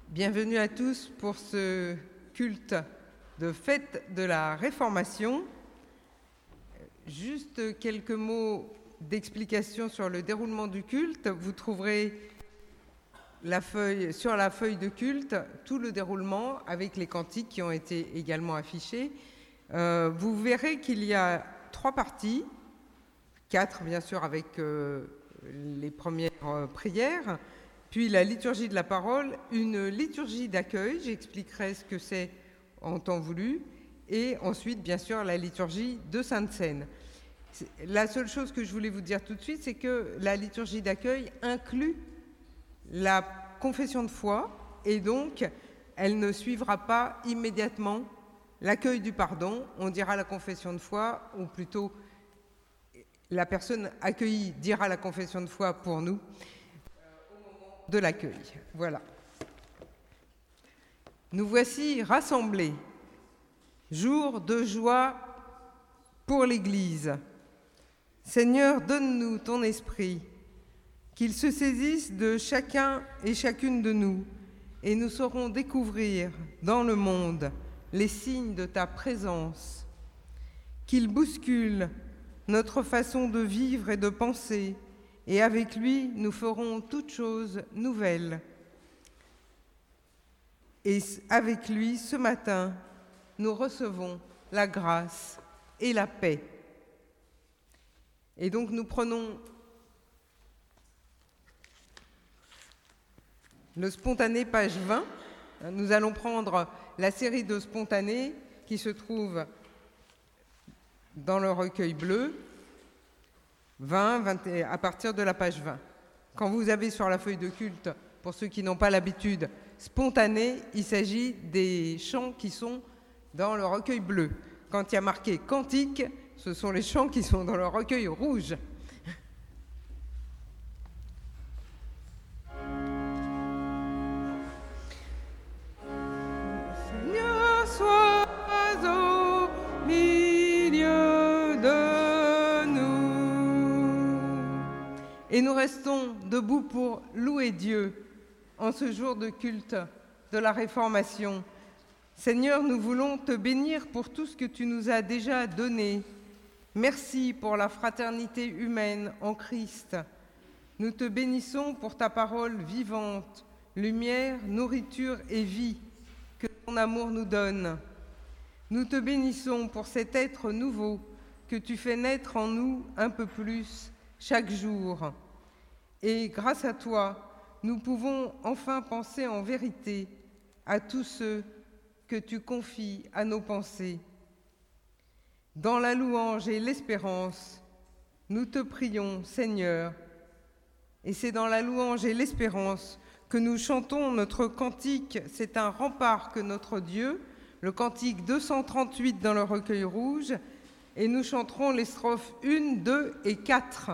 Bienvenue à tous pour ce culte de fête de la Réformation. Juste quelques mots d'explication sur le déroulement du culte. Vous trouverez sur la feuille de culte tout le déroulement avec les cantiques qui ont été également affichés. Vous verrez qu'il y a 3 parties, 4 bien sûr avec les premières prières, puis la liturgie de la parole, une liturgie d'accueil, j'expliquerai ce que c'est en temps voulu, et ensuite bien sûr la liturgie de Sainte Seine. La seule chose que je voulais vous dire tout de suite, c'est que la liturgie d'accueil inclut la confession de foi, et donc elle ne suivra pas immédiatement l'accueil du pardon. On dira la confession de foi, ou plutôt la personne accueillie dira la confession de foi pour nous au moment de l'accueil. Voilà. Nous voici rassemblés, jour de joie pour l'Église. Seigneur, donne-nous ton esprit, qu'il se saisisse de chacun et chacune de nous, et nous saurons découvrir dans le monde les signes de ta présence, qu'il bouscule notre façon de vivre et de penser, et avec lui, nous ferons toutes choses nouvelles. Et avec lui, ce matin, nous recevons la grâce et la paix. Et donc nous prenons le spontané, page 20. Nous allons prendre la série de spontanés qui se trouve dans le recueil bleu, 20, à partir de la page 20. Quand vous avez sur la feuille de culte, pour ceux qui n'ont pas l'habitude, spontané, il s'agit des chants qui sont dans le recueil bleu. Quand il y a marqué cantique, ce sont les chants qui sont dans le recueil rouge. Seigneur, sois au milieu de nous. Et nous restons debout pour louer Dieu en ce jour de culte de la Réformation. Seigneur, nous voulons te bénir pour tout ce que tu nous as déjà donné. Merci pour la fraternité humaine en Christ. Nous te bénissons pour ta parole vivante, lumière, nourriture et vie que ton amour nous donne. Nous te bénissons pour cet être nouveau que tu fais naître en nous un peu plus chaque jour. Et grâce à toi, nous pouvons enfin penser en vérité à tous ceux que tu confies à nos pensées. Dans la louange et l'espérance, nous te prions, Seigneur, et c'est dans la louange et l'espérance que nous chantons notre cantique. C'est un rempart que notre Dieu, le cantique 238 dans le recueil rouge, et nous chanterons les strophes 1, 2 et 4.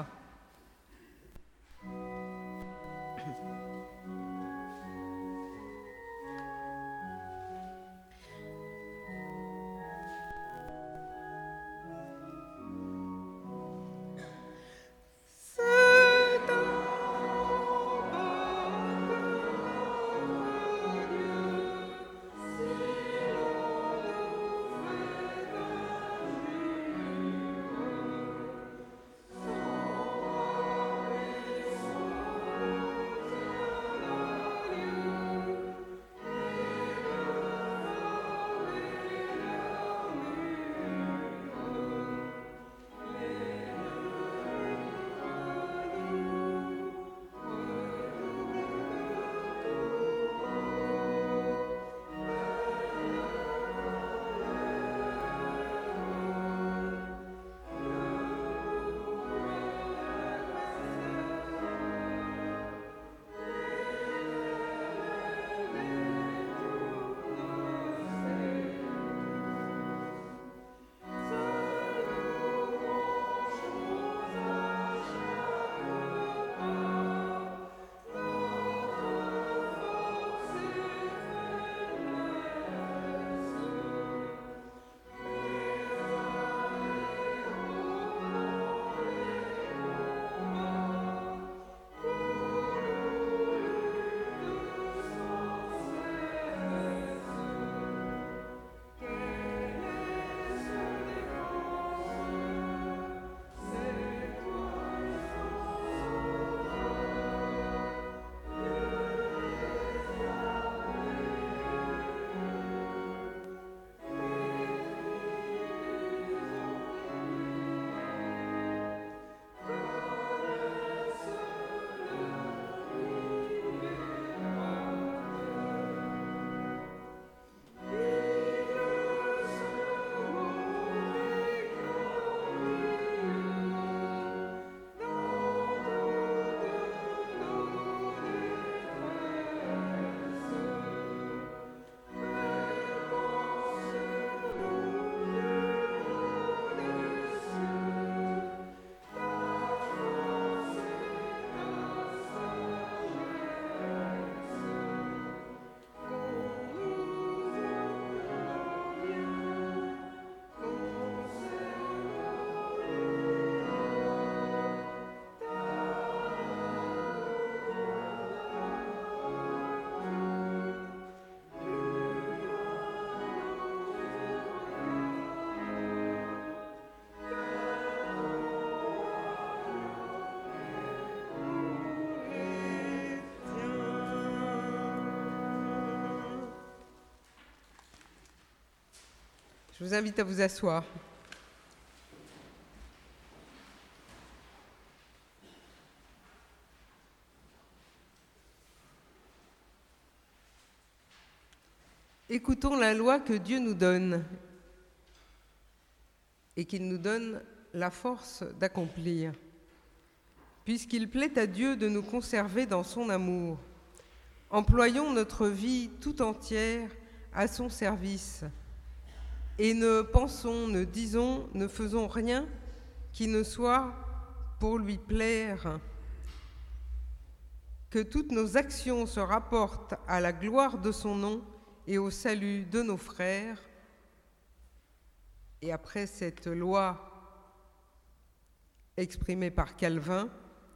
Je vous invite à vous asseoir. Écoutons la loi que Dieu nous donne et qu'il nous donne la force d'accomplir. Puisqu'il plaît à Dieu de nous conserver dans son amour, employons notre vie tout entière à son service et ne pensons, ne disons, ne faisons rien qui ne soit pour lui plaire. Que toutes nos actions se rapportent à la gloire de son nom et au salut de nos frères. Et après cette loi exprimée par Calvin,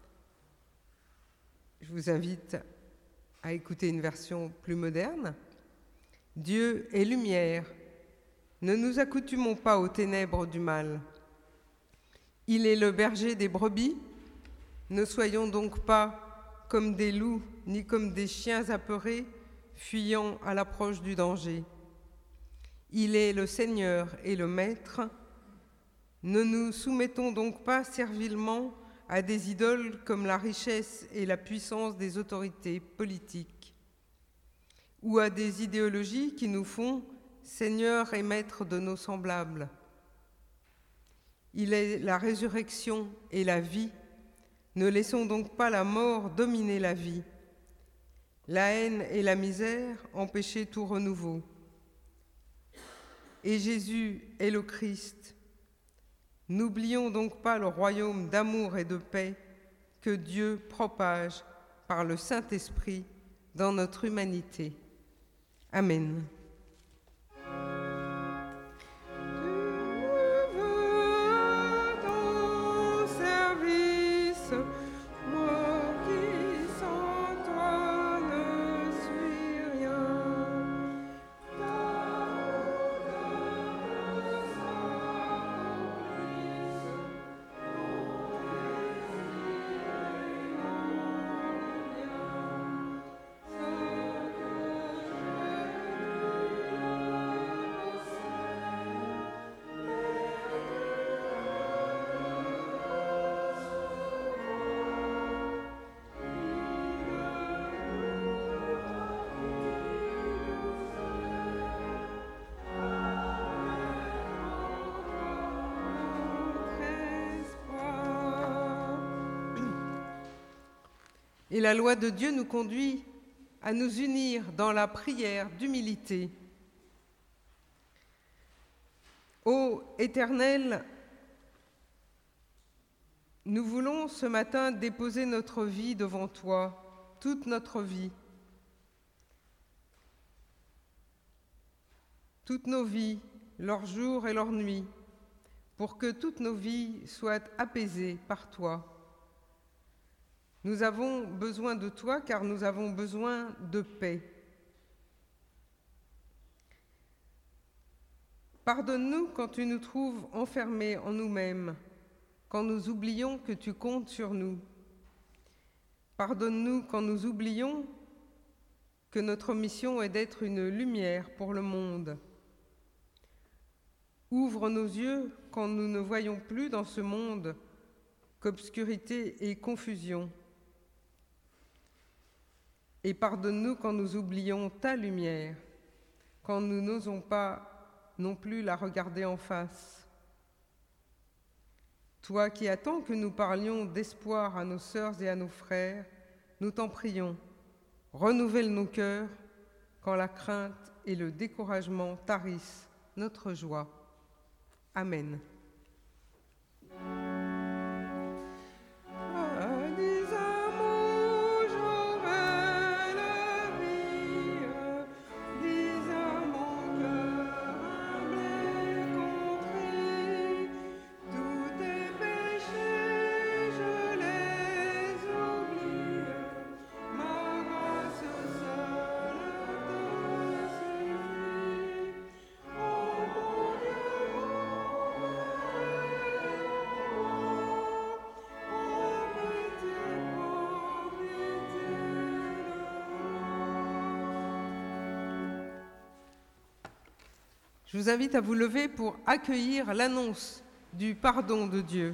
je vous invite à écouter une version plus moderne. Dieu est lumière. Ne nous accoutumons pas aux ténèbres du mal. Il est le berger des brebis. Ne soyons donc pas comme des loups, ni comme des chiens apeurés, fuyant à l'approche du danger. Il est le Seigneur et le Maître. Ne nous soumettons donc pas servilement à des idoles comme la richesse et la puissance des autorités politiques, ou à des idéologies qui nous font Seigneur et Maître de nos semblables. Il est la résurrection et la vie. Ne laissons donc pas la mort dominer la vie. La haine et la misère empêcher tout renouveau. Et Jésus est le Christ. N'oublions donc pas le royaume d'amour et de paix que Dieu propage par le Saint-Esprit dans notre humanité. Amen. Et la loi de Dieu nous conduit à nous unir dans la prière d'humilité. Ô Éternel, nous voulons ce matin déposer notre vie devant toi, toute notre vie, toutes nos vies, leurs jours et leurs nuits, pour que toutes nos vies soient apaisées par toi. Nous avons besoin de toi car nous avons besoin de paix. Pardonne-nous quand tu nous trouves enfermés en nous-mêmes, quand nous oublions que tu comptes sur nous. Pardonne-nous quand nous oublions que notre mission est d'être une lumière pour le monde. Ouvre nos yeux quand nous ne voyons plus dans ce monde qu'obscurité et confusion. Et pardonne-nous quand nous oublions ta lumière, quand nous n'osons pas non plus la regarder en face. Toi qui attends que nous parlions d'espoir à nos sœurs et à nos frères, nous t'en prions, renouvelle nos cœurs quand la crainte et le découragement tarissent notre joie. Amen. Je vous invite à vous lever pour accueillir l'annonce du pardon de Dieu.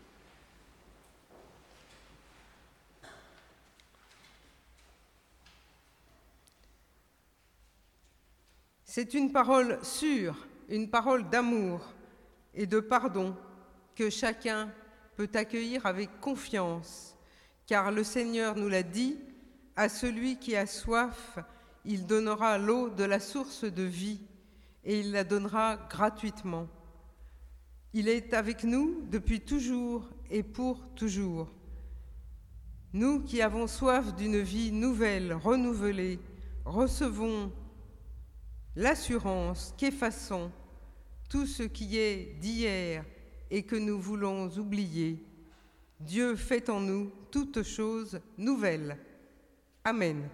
C'est une parole sûre, une parole d'amour et de pardon que chacun peut accueillir avec confiance, car le Seigneur nous l'a dit, à celui qui a soif, il donnera l'eau de la source de vie et il la donnera gratuitement. Il est avec nous depuis toujours et pour toujours. Nous qui avons soif d'une vie nouvelle, renouvelée, recevons l'assurance qu'effaçons tout ce qui est d'hier et que nous voulons oublier. Dieu fait en nous toutes choses nouvelles. Amen.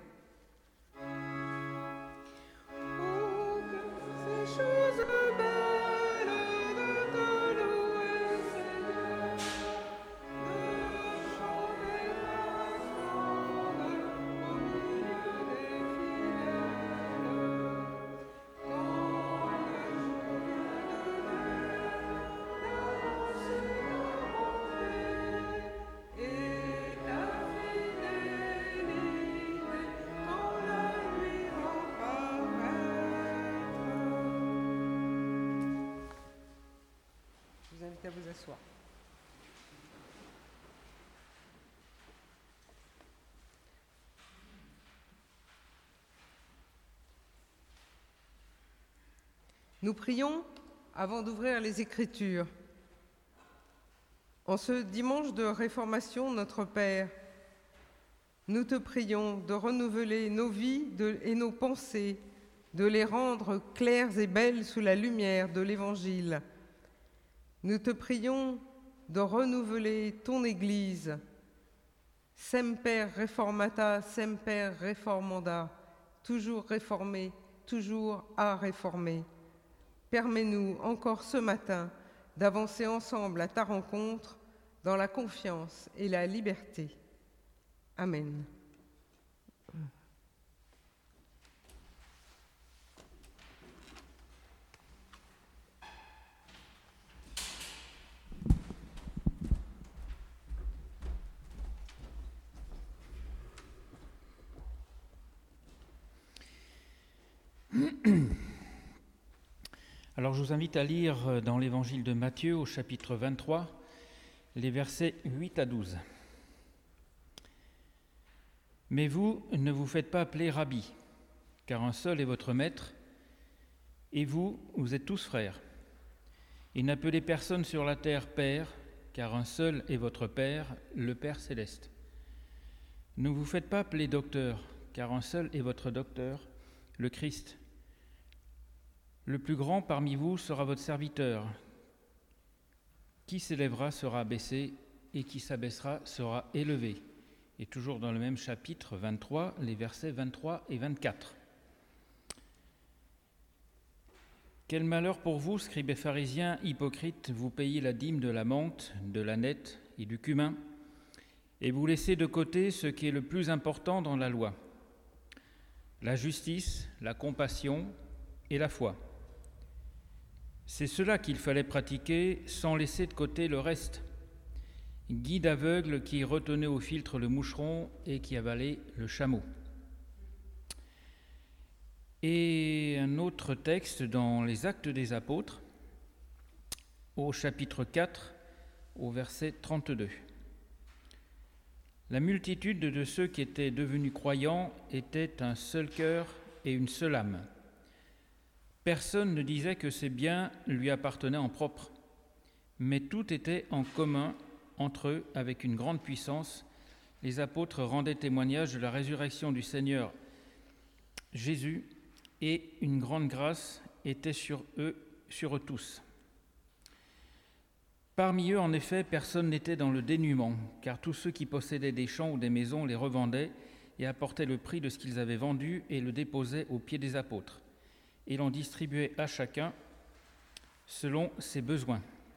Oh, que ces choses belles de te louer, Seigneur, de chanter ta louange au milieu des fidèles. Quand le jour et ta fidélité quand la nuit reparaîtra. Je vous invite à vous asseoir. Nous prions avant d'ouvrir les Écritures. En ce dimanche de Réformation, notre Père, nous te prions de renouveler nos vies et nos pensées, de les rendre claires et belles sous la lumière de l'Évangile. Nous te prions de renouveler ton Église, Semper Reformata, Semper Reformanda, toujours réformée, toujours à réformer. Permets-nous encore ce matin d'avancer ensemble à ta rencontre dans la confiance et la liberté. Amen. Alors je vous invite à lire dans l'évangile de Matthieu au chapitre 23, les versets 8 à 12. « Mais vous ne vous faites pas appeler Rabbi, car un seul est votre maître, et vous, vous êtes tous frères. Et n'appelez personne sur la terre Père, car un seul est votre Père, le Père céleste. Ne vous faites pas appeler Docteur, car un seul est votre Docteur, le Christ. Le plus grand parmi vous sera votre serviteur. Qui s'élèvera sera abaissé, et qui s'abaissera sera élevé. » Et toujours dans le même chapitre 23, les versets 23 et 24. « Quel malheur pour vous, scribes et pharisiens, hypocrites, vous payez la dîme de la menthe, de l'ânette et du cumin, et vous laissez de côté ce qui est le plus important dans la loi, la justice, la compassion et la foi. C'est cela qu'il fallait pratiquer sans laisser de côté le reste. Guide aveugle qui retenait au filtre le moucheron et qui avalait le chameau. » Et un autre texte dans les Actes des Apôtres, au chapitre 4, au verset 32. « La multitude de ceux qui étaient devenus croyants était un seul cœur et une seule âme. Personne ne disait que ses biens lui appartenaient en propre, mais tout était en commun entre eux avec une grande puissance. Les apôtres rendaient témoignage de la résurrection du Seigneur Jésus, et une grande grâce était sur eux tous. Parmi eux, en effet, personne n'était dans le dénuement, car tous ceux qui possédaient des champs ou des maisons les revendaient et apportaient le prix de ce qu'ils avaient vendu et le déposaient aux pieds des apôtres. Et l'on distribuait à chacun selon ses besoins. »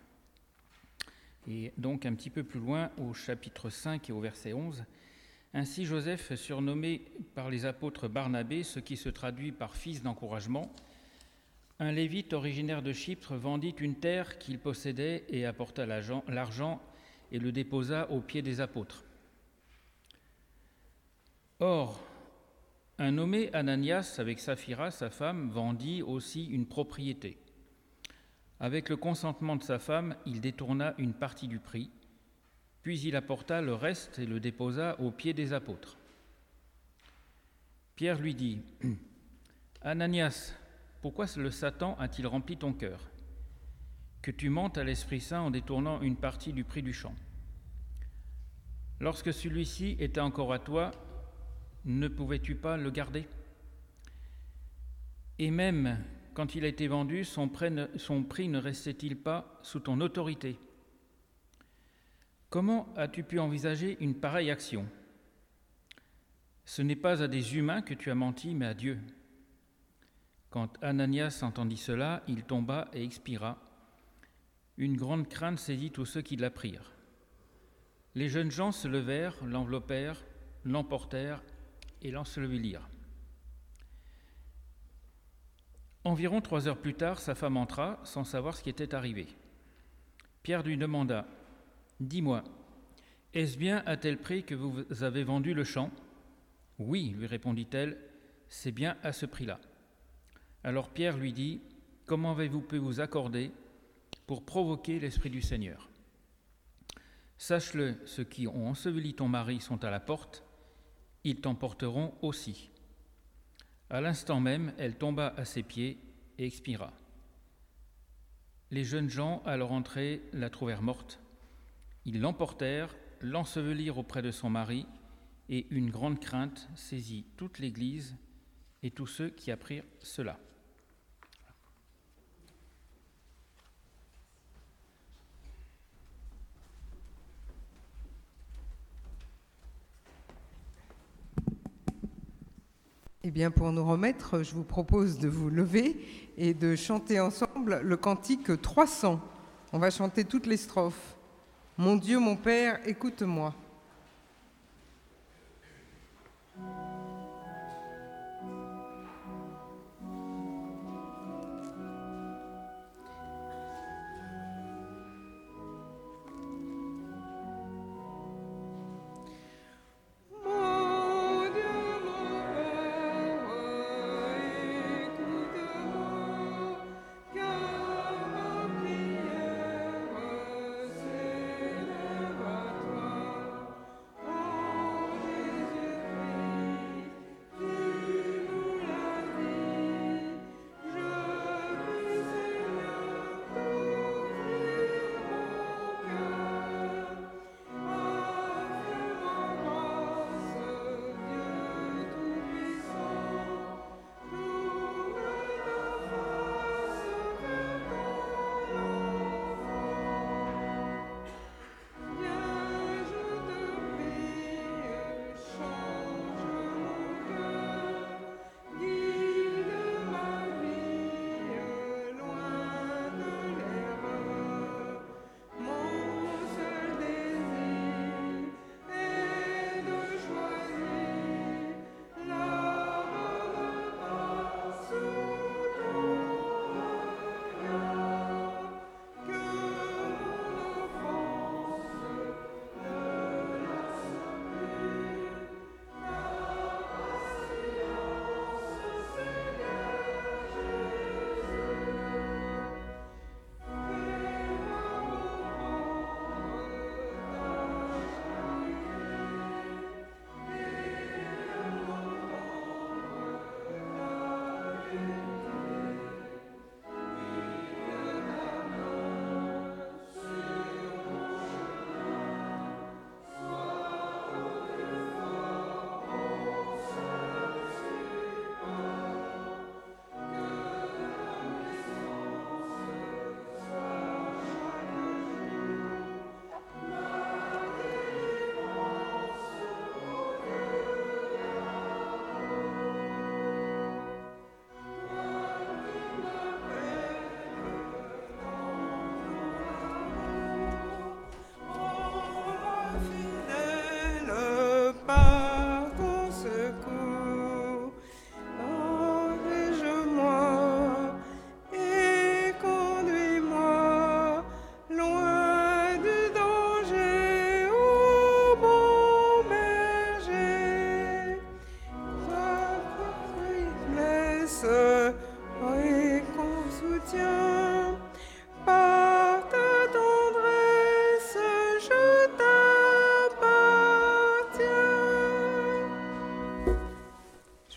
Et donc un petit peu plus loin, au chapitre 5 et au verset 11, « Ainsi Joseph, surnommé par les apôtres Barnabé, ce qui se traduit par fils d'encouragement, Un Lévite originaire de Chypre vendit une terre qu'il possédait et apporta l'argent et le déposa aux pieds des apôtres. Or, un nommé Ananias, avec Saphira, sa femme, vendit aussi une propriété. Avec le consentement de sa femme, il détourna une partie du prix, puis il apporta le reste et le déposa aux pieds des apôtres. Pierre lui dit : « Ananias, pourquoi le Satan a-t-il rempli ton cœur, que tu mentes à l'Esprit Saint en détournant une partie du prix du champ ? Lorsque celui-ci était encore à toi, ne pouvais-tu pas le garder ? Et même quand il a été vendu, son prix ne restait-il pas sous ton autorité ? Comment as-tu pu envisager une pareille action ? Ce n'est pas à des humains que tu as menti, mais à Dieu. » Quand Ananias entendit cela, il tomba et expira. Une grande crainte saisit tous ceux qui l'apprirent. Les jeunes gens se levèrent, l'enveloppèrent, l'emportèrent et l'ensevelirent. Environ 3 heures plus tard, sa femme entra, sans savoir ce qui était arrivé. Pierre lui demanda : « Dis-moi, est-ce bien à tel prix que vous avez vendu le champ ? » ?»« Oui, lui répondit-elle, c'est bien à ce prix-là. » Alors Pierre lui dit : « Comment avez-vous pu vous accorder pour provoquer l'Esprit du Seigneur ? Sache-le, ceux qui ont enseveli ton mari sont à la porte, ils t'emporteront aussi. » À l'instant même, elle tomba à ses pieds et expira. Les jeunes gens, à leur entrée, la trouvèrent morte. Ils l'emportèrent, l'ensevelirent auprès de son mari, et une grande crainte saisit toute l'Église et tous ceux qui apprirent cela. Eh bien, pour nous remettre, je vous propose de vous lever et de chanter ensemble le cantique 300. On va chanter toutes les strophes. « Mon Dieu, mon Père, écoute-moi. »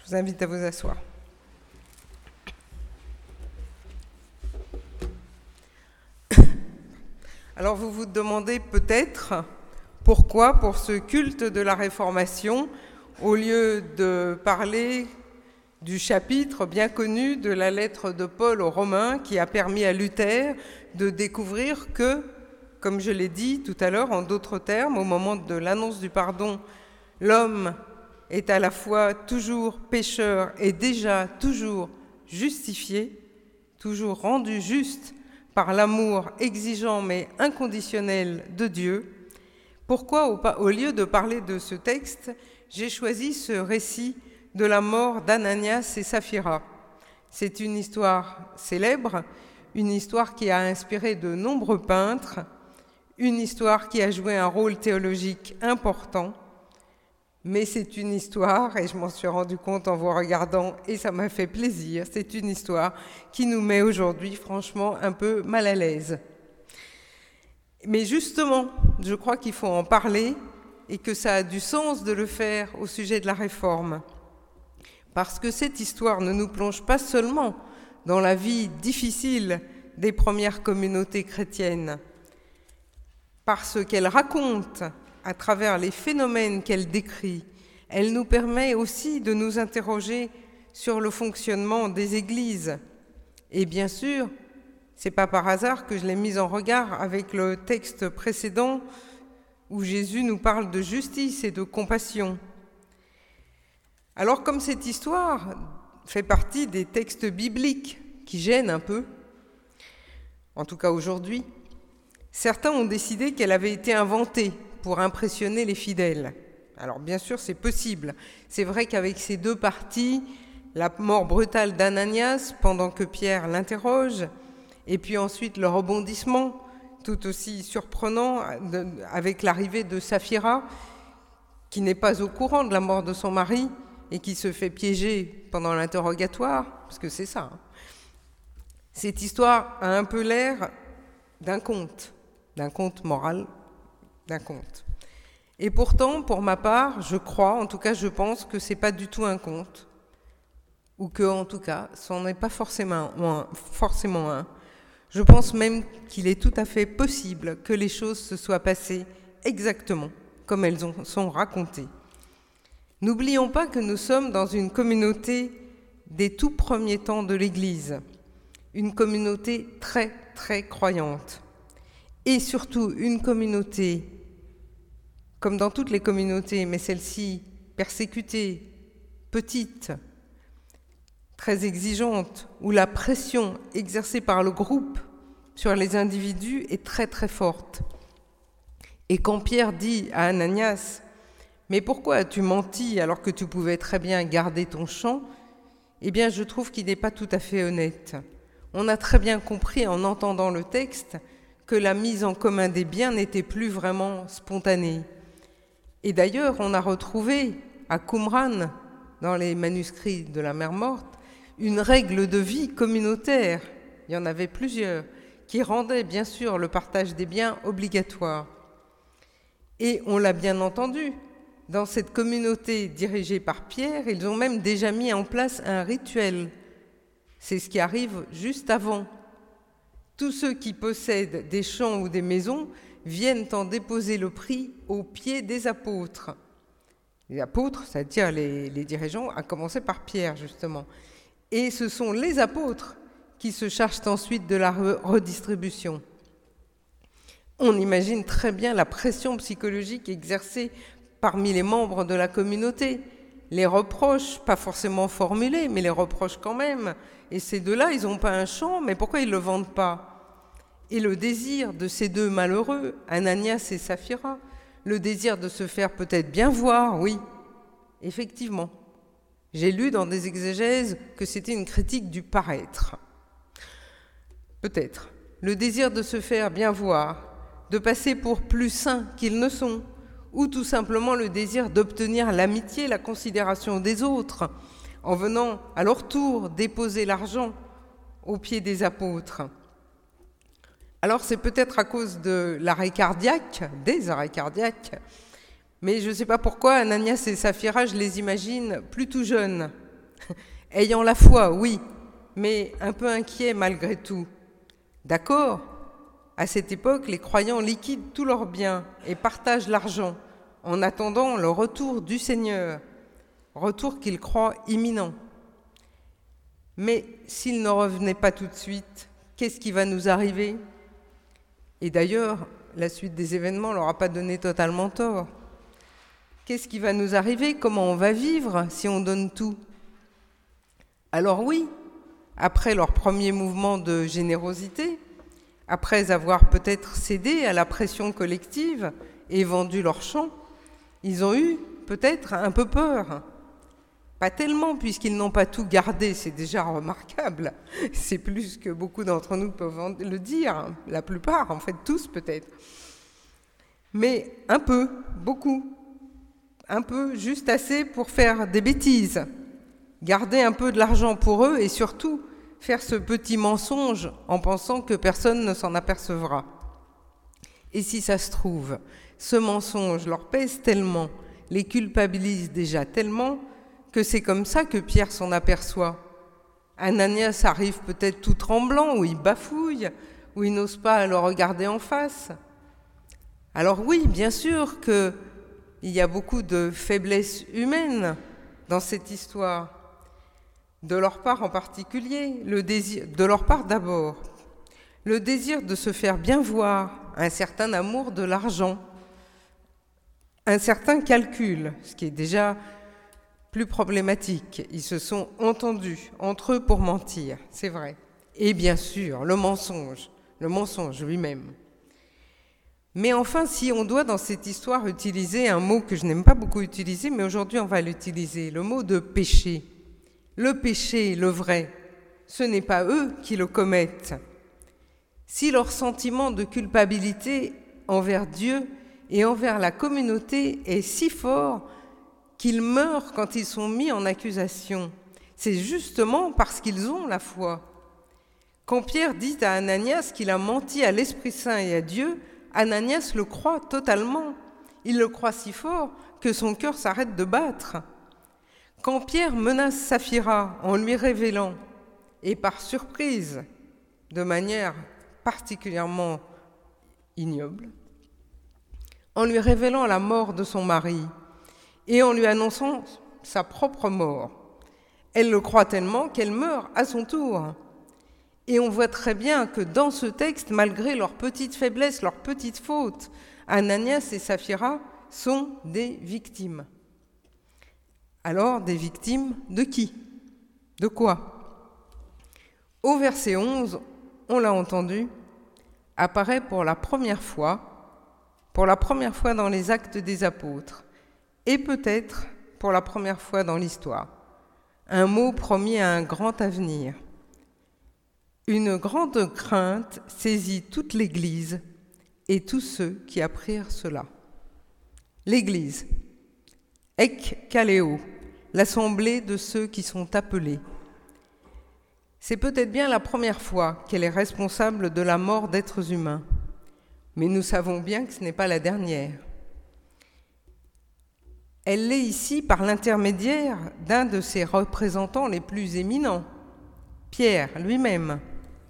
vous invite à vous asseoir. Alors vous vous demandez peut-être pourquoi, pour ce culte de la Réformation, au lieu de parler du chapitre bien connu de la lettre de Paul aux Romains qui a permis à Luther de découvrir que, comme je l'ai dit tout à l'heure, en d'autres termes, au moment de l'annonce du pardon, l'homme est à la fois toujours pécheur et déjà toujours justifié, toujours rendu juste par l'amour exigeant mais inconditionnel de Dieu. Pourquoi, au lieu de parler de ce texte, j'ai choisi ce récit de la mort d'Ananias et Saphira. C'est une histoire célèbre, une histoire qui a inspiré de nombreux peintres, une histoire qui a joué un rôle théologique important, mais c'est une histoire, et je m'en suis rendu compte en vous regardant, et ça m'a fait plaisir, c'est une histoire qui nous met aujourd'hui franchement un peu mal à l'aise. Mais justement, je crois qu'il faut en parler et que ça a du sens de le faire au sujet de la réforme. Parce que cette histoire ne nous plonge pas seulement dans la vie difficile des premières communautés chrétiennes, parce qu'elle raconte, à travers les phénomènes qu'elle décrit, elle nous permet aussi de nous interroger sur le fonctionnement des églises. Et bien sûr, c'est pas par hasard que je l'ai mise en regard avec le texte précédent où Jésus nous parle de justice et de compassion. Alors, comme cette histoire fait partie des textes bibliques qui gênent un peu, en tout cas aujourd'hui, certains ont décidé qu'elle avait été inventée pour impressionner les fidèles. Alors bien sûr, c'est possible. C'est vrai qu'avec ces deux parties, la mort brutale d'Ananias pendant que Pierre l'interroge, et puis ensuite le rebondissement, tout aussi surprenant, avec l'arrivée de Saphira, qui n'est pas au courant de la mort de son mari et qui se fait piéger pendant l'interrogatoire, parce que c'est ça. Cette histoire a un peu l'air d'un conte moral, d'un conte. Et pourtant, pour ma part, je crois, en tout cas je pense que c'est pas du tout un conte, ou que, en tout cas, ce n'en est pas forcément un. Je pense même qu'il est tout à fait possible que les choses se soient passées exactement comme elles sont racontées. N'oublions pas que nous sommes dans une communauté des tout premiers temps de l'Église, une communauté très, très croyante, et surtout une communauté, comme dans toutes les communautés, mais celle-ci persécutée, petite, très exigeante, où la pression exercée par le groupe sur les individus est très très forte. Et quand Pierre dit à Ananias « Mais pourquoi as-tu menti alors que tu pouvais très bien garder ton champ ?» Eh bien, je trouve qu'il n'est pas tout à fait honnête. On a très bien compris en entendant le texte que la mise en commun des biens n'était plus vraiment spontanée. Et d'ailleurs, on a retrouvé à Qumran, dans les manuscrits de la Mer Morte, une règle de vie communautaire, il y en avait plusieurs, qui rendait bien sûr le partage des biens obligatoire. Et on l'a bien entendu, dans cette communauté dirigée par Pierre, ils ont même déjà mis en place un rituel. C'est ce qui arrive juste avant. Tous ceux qui possèdent des champs ou des maisons viennent en déposer le prix aux pieds des apôtres. Les apôtres, c'est-à-dire les dirigeants, à commencer par Pierre, justement. Et ce sont les apôtres qui se chargent ensuite de la redistribution. On imagine très bien la pression psychologique exercée parmi les membres de la communauté. Les reproches, pas forcément formulés, mais les reproches quand même. Et ces deux-là, ils n'ont pas un champ, mais pourquoi ils ne le vendent pas ? Et le désir de ces deux malheureux, Ananias et Saphira, le désir de se faire peut-être bien voir, oui, effectivement. J'ai lu dans des exégèses que c'était une critique du paraître. Peut-être. Le désir de se faire bien voir, de passer pour plus saints qu'ils ne sont, ou tout simplement le désir d'obtenir l'amitié, la considération des autres, en venant à leur tour déposer l'argent aux pieds des apôtres. Alors c'est peut-être à cause de l'arrêt cardiaque, des arrêts cardiaques, mais je ne sais pas pourquoi Ananias et Saphira, je les imagine plus tout jeunes, ayant la foi, oui, mais un peu inquiets malgré tout. D'accord, à cette époque, les croyants liquident tous leurs biens et partagent l'argent en attendant le retour du Seigneur, retour qu'ils croient imminent. Mais s'il ne revenait pas tout de suite, qu'est-ce qui va nous arriver? Et d'ailleurs, la suite des événements ne leur a pas donné totalement tort. Qu'est-ce qui va nous arriver? Comment on va vivre si on donne tout? Alors oui, après leur premier mouvement de générosité, après avoir peut-être cédé à la pression collective et vendu leurs champs, ils ont eu peut-être un peu peur. Pas tellement, puisqu'ils n'ont pas tout gardé, c'est déjà remarquable. C'est plus que beaucoup d'entre nous peuvent le dire, la plupart, en fait tous peut-être. Mais un peu, beaucoup, un peu, juste assez pour faire des bêtises, garder un peu de l'argent pour eux et surtout faire ce petit mensonge en pensant que personne ne s'en apercevra. Et si ça se trouve, ce mensonge leur pèse tellement, les culpabilise déjà tellement, que c'est comme ça que Pierre s'en aperçoit. Ananias arrive peut-être tout tremblant, ou il bafouille, ou il n'ose pas le regarder en face. Alors oui, bien sûr qu'il y a beaucoup de faiblesses humaines dans cette histoire, de leur part en particulier, de leur part d'abord, le désir de se faire bien voir, un certain amour de l'argent, un certain calcul, ce qui est déjà plus problématique. Ils se sont entendus entre eux pour mentir, c'est vrai. Et bien sûr, le mensonge lui-même. Mais enfin, si on doit dans cette histoire utiliser un mot que je n'aime pas beaucoup utiliser, mais aujourd'hui on va l'utiliser, le mot de péché. Le péché, le vrai, ce n'est pas eux qui le commettent. Si leur sentiment de culpabilité envers Dieu et envers la communauté est si fort qu'ils meurent quand ils sont mis en accusation, c'est justement parce qu'ils ont la foi. Quand Pierre dit à Ananias qu'il a menti à l'Esprit Saint et à Dieu, Ananias le croit totalement. Il le croit si fort que son cœur s'arrête de battre. Quand Pierre menace Saphira en lui révélant, et par surprise, de manière particulièrement ignoble, en lui révélant la mort de son mari et en lui annonçant sa propre mort, elle le croit tellement qu'elle meurt à son tour. Et on voit très bien que dans ce texte, malgré leurs petites faiblesses, leurs petites fautes, Ananias et Saphira sont des victimes. Alors, des victimes de qui? De quoi? Au verset 11, on l'a entendu, apparaît pour la première fois dans les Actes des Apôtres, et peut-être pour la première fois dans l'histoire, un mot promis à un grand avenir. Une grande crainte saisit toute l'Église et tous ceux qui apprirent cela. L'Église, Ekkaleo, l'assemblée de ceux qui sont appelés. C'est peut-être bien la première fois qu'elle est responsable de la mort d'êtres humains, mais nous savons bien que ce n'est pas la dernière. Elle l'est ici par l'intermédiaire d'un de ses représentants les plus éminents, Pierre lui-même.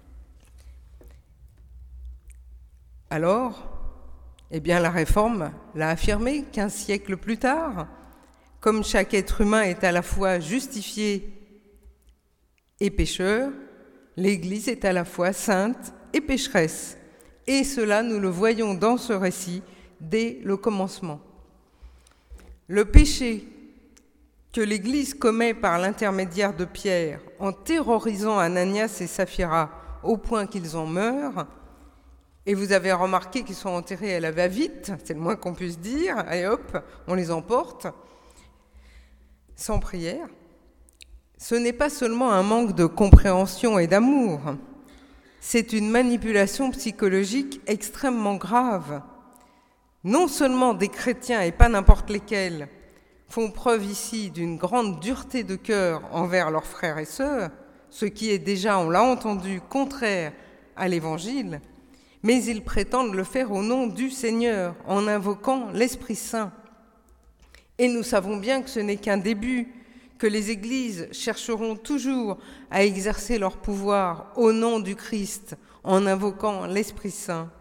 Alors, la Réforme l'a affirmé 15 siècles plus tard, comme chaque être humain est à la fois justifié et pécheur, l'Église est à la fois sainte et pécheresse. Et cela, nous le voyons dans ce récit dès le commencement. Le péché que l'Église commet par l'intermédiaire de Pierre en terrorisant Ananias et Saphira au point qu'ils en meurent, et vous avez remarqué qu'ils sont enterrés à la va-vite, c'est le moins qu'on puisse dire, et hop, on les emporte, sans prière. Ce n'est pas seulement un manque de compréhension et d'amour, c'est une manipulation psychologique extrêmement grave. Non seulement des chrétiens, et pas n'importe lesquels, font preuve ici d'une grande dureté de cœur envers leurs frères et sœurs, ce qui est déjà, on l'a entendu, contraire à l'Évangile, mais ils prétendent le faire au nom du Seigneur, en invoquant l'Esprit Saint. Et nous savons bien que ce n'est qu'un début, que les églises chercheront toujours à exercer leur pouvoir au nom du Christ en invoquant l'Esprit Saint.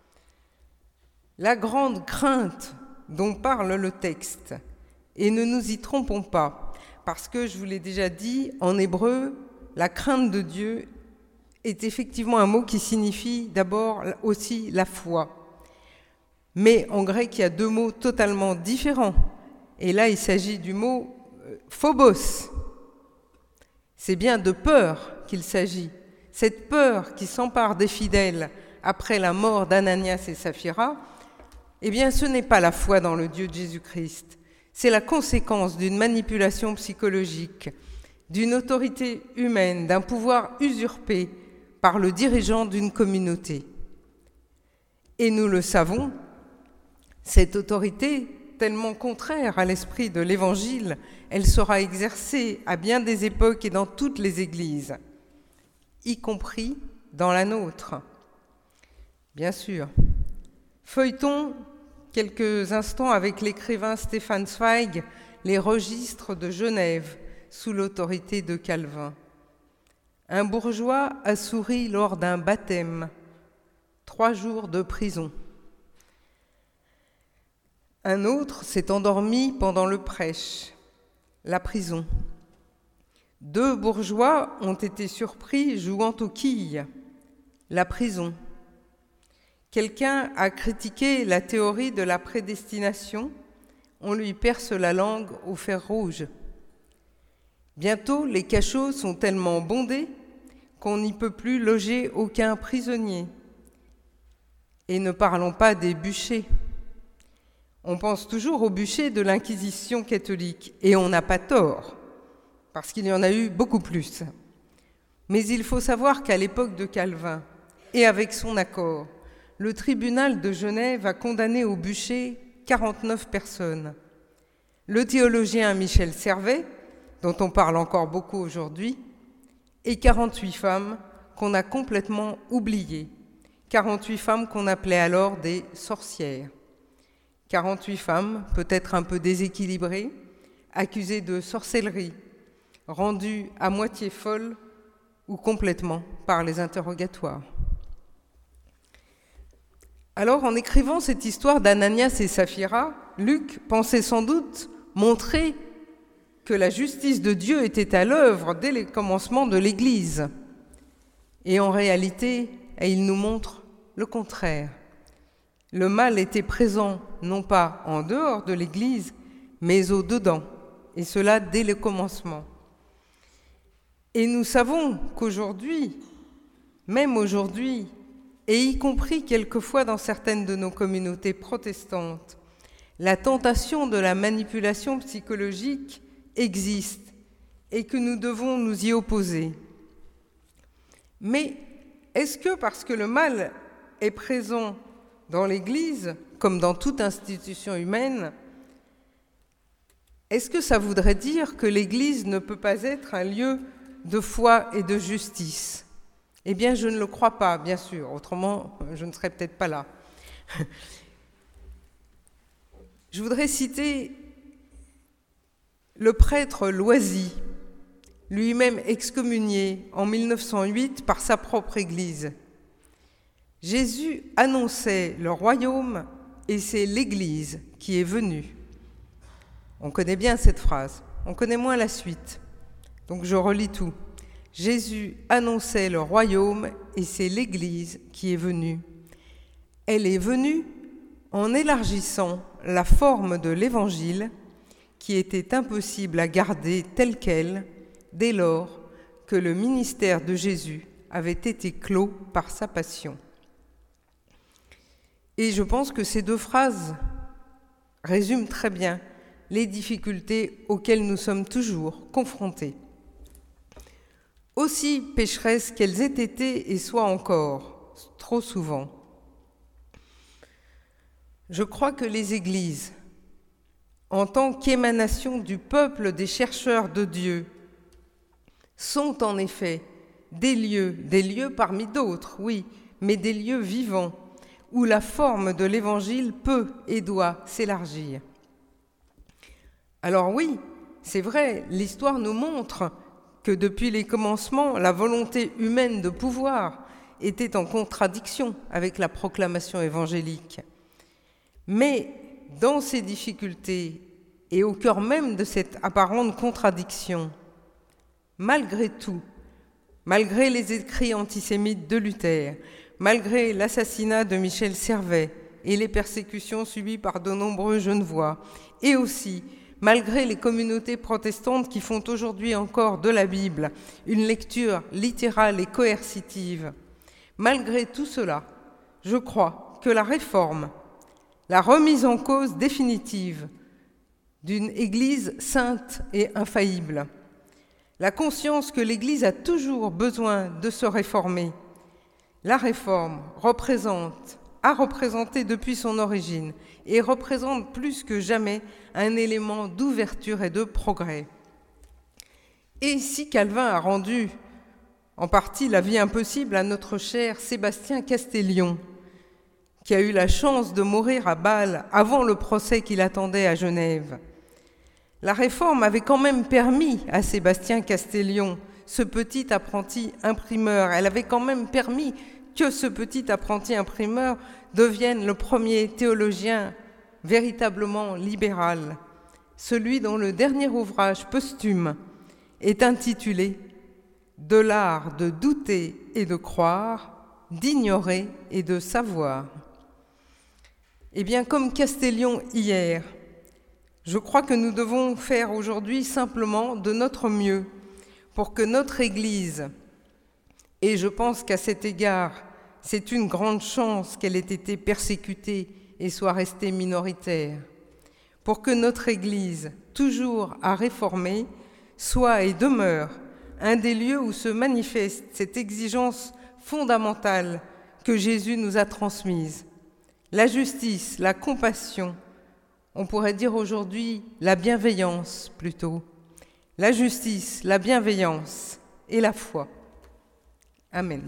La grande crainte dont parle le texte, et ne nous y trompons pas, parce que, je vous l'ai déjà dit, en hébreu, la crainte de Dieu est effectivement un mot qui signifie d'abord aussi la foi. Mais en grec, il y a deux mots totalement différents. Et là, il s'agit du mot phobos. C'est bien de peur qu'il s'agit. Cette peur qui s'empare des fidèles après la mort d'Ananias et Saphira, eh bien, ce n'est pas la foi dans le Dieu de Jésus-Christ. C'est la conséquence d'une manipulation psychologique, d'une autorité humaine, d'un pouvoir usurpé par le dirigeant d'une communauté. Et nous le savons, cette autorité, tellement contraire à l'esprit de l'Évangile, elle sera exercée à bien des époques et dans toutes les églises, y compris dans la nôtre. Bien sûr. Feuilletons quelques instants avec l'écrivain Stefan Zweig les registres de Genève sous l'autorité de Calvin. Un bourgeois a souri lors d'un baptême, 3 jours de prison. Un autre s'est endormi pendant le prêche, la prison. 2 bourgeois ont été surpris jouant aux quilles, la prison. Quelqu'un a critiqué la théorie de la prédestination, on lui perce la langue au fer rouge. Bientôt, les cachots sont tellement bondés qu'on n'y peut plus loger aucun prisonnier. Et ne parlons pas des bûchers. On pense toujours aux bûchers de l'Inquisition catholique, et on n'a pas tort, parce qu'il y en a eu beaucoup plus. Mais il faut savoir qu'à l'époque de Calvin, et avec son accord, le tribunal de Genève a condamné au bûcher 49 personnes. Le théologien Michel Servet, dont on parle encore beaucoup aujourd'hui, et 48 femmes qu'on a complètement oubliées. 48 femmes qu'on appelait alors des sorcières. 48 femmes, peut-être un peu déséquilibrées, accusées de sorcellerie, rendues à moitié folles ou complètement par les interrogatoires. Alors, en écrivant cette histoire d'Ananias et Saphira, Luc pensait sans doute montrer que la justice de Dieu était à l'œuvre dès les commencements de l'Église. Et en réalité, il nous montre le contraire. Le mal était présent non pas en dehors de l'Église, mais au-dedans, et cela dès le commencement. Et nous savons qu'aujourd'hui, même aujourd'hui, et y compris quelquefois dans certaines de nos communautés protestantes, la tentation de la manipulation psychologique existe et que nous devons nous y opposer. Mais est-ce que parce que le mal est présent dans l'Église, comme dans toute institution humaine, est-ce que ça voudrait dire que l'Église ne peut pas être un lieu de foi et de justice ? Eh bien, je ne le crois pas, bien sûr, autrement, je ne serais peut-être pas là. Je voudrais citer le prêtre Loisy, lui-même excommunié en 1908 par sa propre Église. Jésus annonçait le royaume et c'est l'Église qui est venue. On connaît bien cette phrase, on connaît moins la suite, donc je relis tout. Jésus annonçait le royaume et c'est l'Église qui est venue. Elle est venue en élargissant la forme de l'Évangile qui était impossible à garder telle qu'elle dès lors que le ministère de Jésus avait été clos par sa passion. Et je pense que ces 2 phrases résument très bien les difficultés auxquelles nous sommes toujours confrontés. Aussi pécheresses qu'elles aient été et soient encore, trop souvent. Je crois que les églises, en tant qu'émanation du peuple des chercheurs de Dieu, sont en effet des lieux parmi d'autres, oui, mais des lieux vivants, où la forme de l'Évangile peut et doit s'élargir. Alors oui, C'est vrai, l'histoire nous montre que depuis les commencements, la volonté humaine de pouvoir était en contradiction avec la proclamation évangélique. Mais dans ces difficultés et au cœur même de cette apparente contradiction, malgré tout, malgré les écrits antisémites de Luther, malgré l'assassinat de Michel Servet et les persécutions subies par de nombreux Genevois, et aussi malgré les communautés protestantes qui font aujourd'hui encore de la Bible une lecture littérale et coercitive, malgré tout cela, je crois que la réforme, la remise en cause définitive d'une Église sainte et infaillible, la conscience que l'Église a toujours besoin de se réformer, la réforme a représenté depuis son origine et représente plus que jamais un élément d'ouverture et de progrès. Et si Calvin a rendu en partie la vie impossible à notre cher Sébastien Castellion, qui a eu la chance de mourir à Bâle avant le procès qui l'attendait à Genève, la réforme avait quand même permis à Sébastien Castellion, ce petit apprenti imprimeur, elle avait quand même permis que ce petit apprenti imprimeur devienne le premier théologien véritablement libéral, celui dont le dernier ouvrage posthume est intitulé « De l'art de douter et de croire, d'ignorer et de savoir ». Eh bien, comme Castellion hier, je crois que nous devons faire aujourd'hui simplement de notre mieux pour que notre Église, et je pense qu'à cet égard, c'est une grande chance qu'elle ait été persécutée et soit restée minoritaire, pour que notre Église, toujours à réformer, soit et demeure un des lieux où se manifeste cette exigence fondamentale que Jésus nous a transmise. La justice, la compassion, on pourrait dire aujourd'hui la bienveillance plutôt. La justice, la bienveillance et la foi. Amen.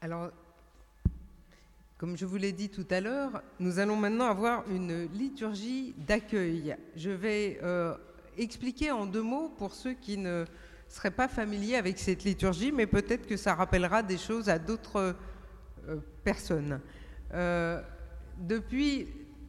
Alors, comme je vous l'ai dit tout à l'heure, nous allons maintenant avoir une liturgie d'accueil. Je vais expliquer en 2 mots pour ceux qui ne seraient pas familiers avec cette liturgie, mais peut-être que ça rappellera des choses à d'autres personnes. Depuis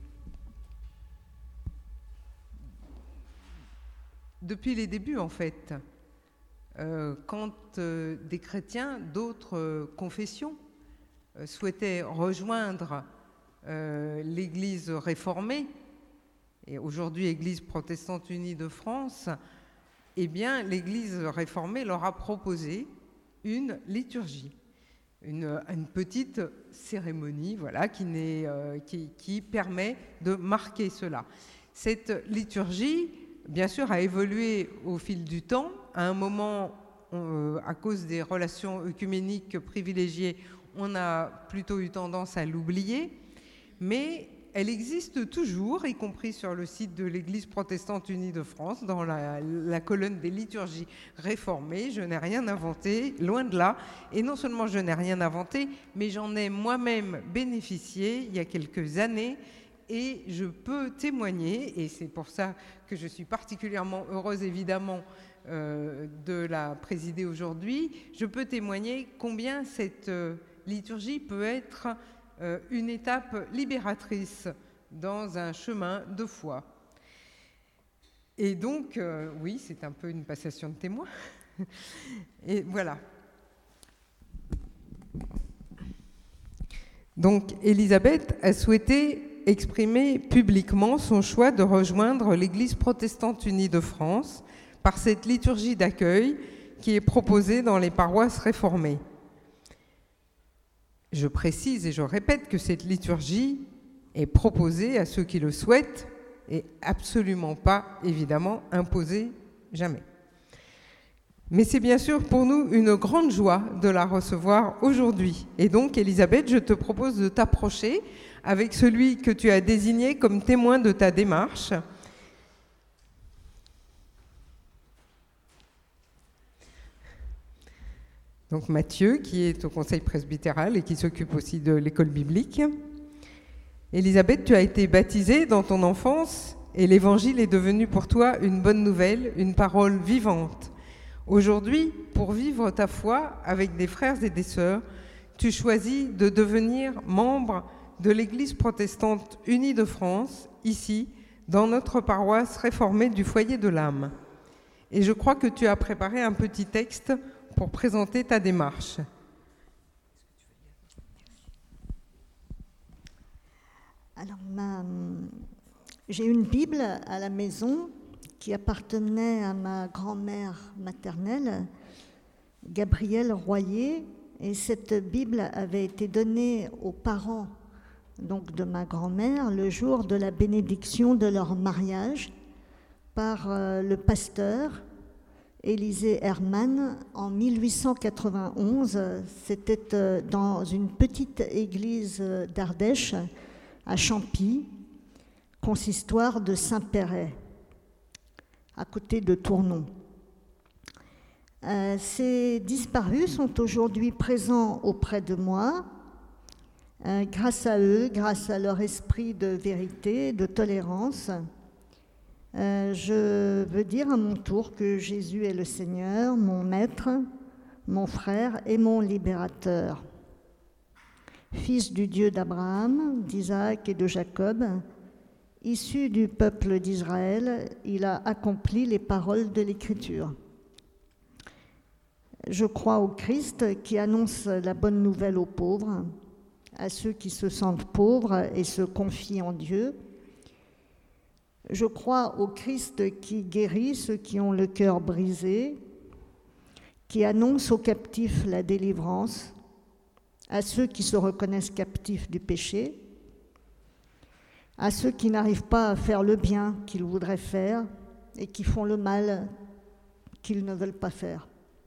les débuts, en fait, quand des chrétiens d'autres confessions souhaitaient rejoindre l'Église réformée, et aujourd'hui Église protestante unie de France, eh bien l'Église réformée leur a proposé une liturgie, une petite cérémonie, voilà, qui permet de marquer cela. Cette liturgie, bien sûr, a évolué au fil du temps. À un moment, à cause des relations œcuméniques privilégiées, on a plutôt eu tendance à l'oublier, mais elle existe toujours, y compris sur le site de l'Église protestante unie de France, dans la colonne des liturgies réformées. Je n'ai rien inventé, loin de là. Et non seulement je n'ai rien inventé, mais j'en ai moi-même bénéficié il y a quelques années. Et je peux témoigner, et c'est pour ça que je suis particulièrement heureuse, évidemment, de la présider aujourd'hui, je peux témoigner combien cette liturgie peut être une étape libératrice dans un chemin de foi. Et donc, oui, c'est un peu une passation de témoin. Et voilà. Donc, Élisabeth a souhaité exprimer publiquement son choix de rejoindre l'Église protestante unie de France par cette liturgie d'accueil qui est proposée dans les paroisses réformées. Je précise et je répète que cette liturgie est proposée à ceux qui le souhaitent et absolument pas, évidemment, imposée, jamais. Mais c'est bien sûr pour nous une grande joie de la recevoir aujourd'hui. Et donc, Élisabeth, je te propose de t'approcher avec celui que tu as désigné comme témoin de ta démarche. Donc Mathieu, qui est au conseil presbytéral et qui s'occupe aussi de l'école biblique. Élisabeth, tu as été baptisée dans ton enfance et l'évangile est devenu pour toi une bonne nouvelle, une parole vivante. Aujourd'hui, pour vivre ta foi avec des frères et des sœurs, tu choisis de devenir membre de l'Église protestante unie de France, ici, dans notre paroisse réformée du foyer de l'âme. Et je crois que tu as préparé un petit texte pour présenter ta démarche. Alors, j'ai une Bible à la maison qui appartenait à ma grand-mère maternelle, Gabrielle Royer, et cette Bible avait été donnée aux parents donc de ma grand-mère le jour de la bénédiction de leur mariage par le pasteur Élisée Hermann en 1891. C'était dans une petite église d'Ardèche à Champy, consistoire de Saint-Péret, à côté de Tournon. Ces disparus sont aujourd'hui présents auprès de moi. Grâce à eux, grâce à leur esprit de vérité, de tolérance, je veux dire à mon tour que Jésus est le Seigneur, mon maître, mon frère et mon libérateur. Fils du Dieu d'Abraham, d'Isaac et de Jacob, issu du peuple d'Israël, il a accompli les paroles de l'Écriture. Je crois au Christ qui annonce la bonne nouvelle aux pauvres, à ceux qui se sentent pauvres et se confient en Dieu. Je crois au Christ qui guérit ceux qui ont le cœur brisé, qui annonce aux captifs la délivrance, à ceux qui se reconnaissent captifs du péché, à ceux qui n'arrivent pas à faire le bien qu'ils voudraient faire et qui font le mal qu'ils ne veulent pas faire.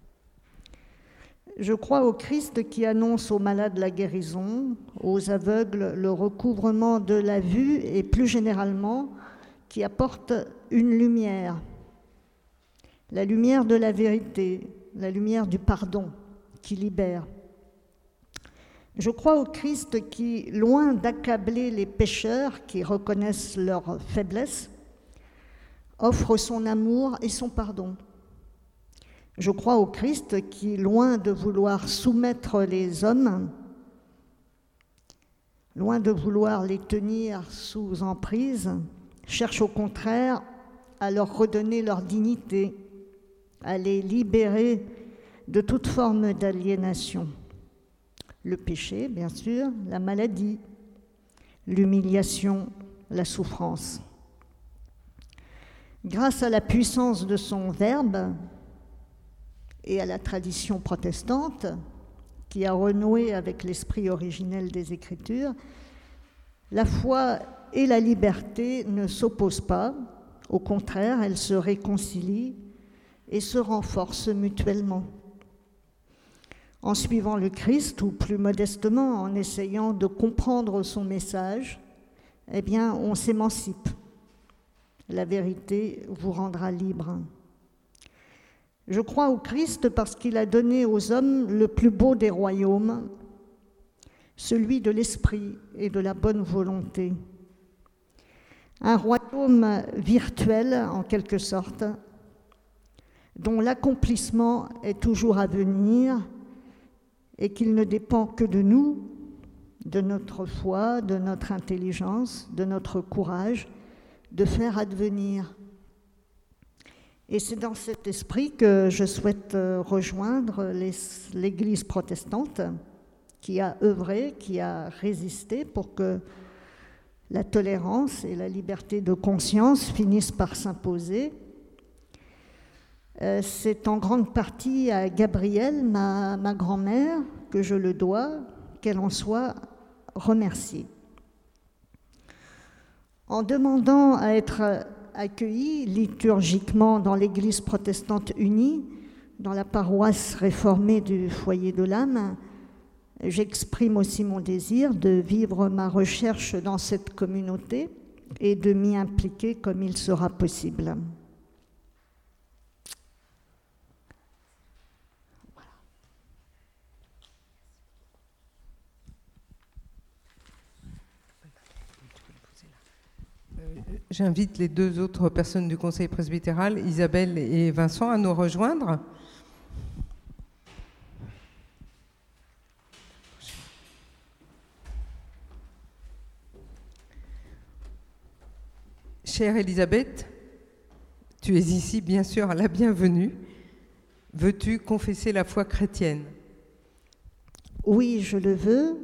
Je crois au Christ qui annonce aux malades la guérison, aux aveugles le recouvrement de la vue et plus généralement qui apporte une lumière, la lumière de la vérité, la lumière du pardon qui libère. Je crois au Christ qui, loin d'accabler les pécheurs qui reconnaissent leur faiblesse, offre son amour et son pardon. Je crois au Christ qui, loin de vouloir soumettre les hommes, loin de vouloir les tenir sous emprise, cherche au contraire à leur redonner leur dignité, à les libérer de toute forme d'aliénation. Le péché, bien sûr, la maladie, l'humiliation, la souffrance. Grâce à la puissance de son Verbe et à la tradition protestante, qui a renoué avec l'esprit originel des Écritures, la foi et la liberté ne s'opposent pas, au contraire, elles se réconcilient et se renforcent mutuellement. En suivant le Christ, ou plus modestement en essayant de comprendre son message, eh bien, on s'émancipe. La vérité vous rendra libre. Je crois au Christ parce qu'il a donné aux hommes le plus beau des royaumes, celui de l'esprit et de la bonne volonté. Un royaume virtuel, en quelque sorte, dont l'accomplissement est toujours à venir et qu'il ne dépend que de nous, de notre foi, de notre intelligence, de notre courage, de faire advenir. Et c'est dans cet esprit que je souhaite rejoindre l'Église protestante qui a œuvré, qui a résisté pour que la tolérance et la liberté de conscience finissent par s'imposer. C'est en grande partie à Gabrielle, ma grand-mère, que je le dois, qu'elle en soit remerciée. En demandant à être accueillie liturgiquement dans l'Église protestante unie, dans la paroisse réformée du Foyer de l'âme, j'exprime aussi mon désir de vivre ma recherche dans cette communauté et de m'y impliquer comme il sera possible. J'invite les deux autres personnes du Conseil presbytéral, Isabelle et Vincent, à nous rejoindre. Chère Elisabeth, tu es ici bien sûr la bienvenue. Veux-tu confesser la foi chrétienne ? Oui, je le veux.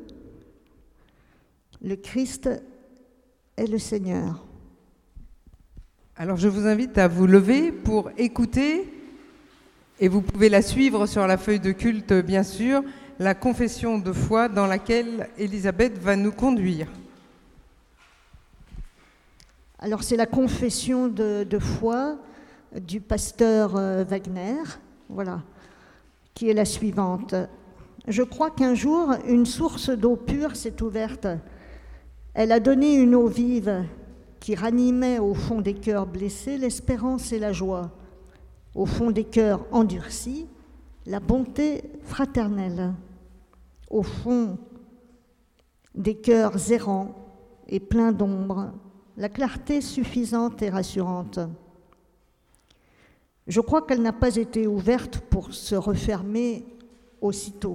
Le Christ est le Seigneur. Alors je vous invite à vous lever pour écouter, et vous pouvez la suivre sur la feuille de culte bien sûr, la confession de foi dans laquelle Elisabeth va nous conduire. Alors c'est la confession de foi du pasteur Wagner, voilà, qui est la suivante. Je crois qu'un jour, une source d'eau pure s'est ouverte. Elle a donné une eau vive qui ranimait au fond des cœurs blessés l'espérance et la joie, au fond des cœurs endurcis la bonté fraternelle, au fond des cœurs errants et pleins d'ombre la clarté suffisante et rassurante. Je crois qu'elle n'a pas été ouverte pour se refermer aussitôt.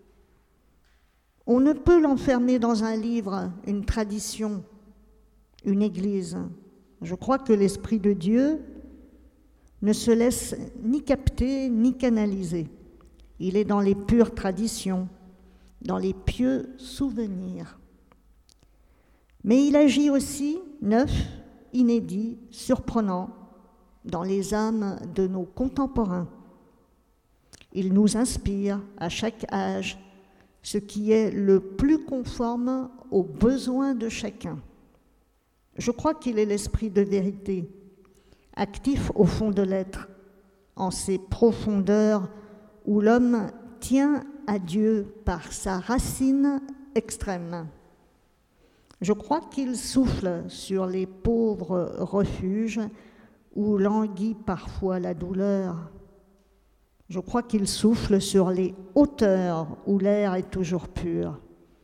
On ne peut l'enfermer dans un livre, une tradition, une église. Je crois que l'Esprit de Dieu ne se laisse ni capter ni canaliser. Il est dans les pures traditions, dans les pieux souvenirs. Mais il agit aussi, neuf, inédit, surprenant, dans les âmes de nos contemporains. Il nous inspire à chaque âge ce qui est le plus conforme aux besoins de chacun. Je crois qu'il est l'esprit de vérité, actif au fond de l'être, en ses profondeurs où l'homme tient à Dieu par sa racine extrême. Je crois qu'il souffle sur les pauvres refuges où languit parfois la douleur. Je crois qu'il souffle sur les hauteurs où l'air est toujours pur.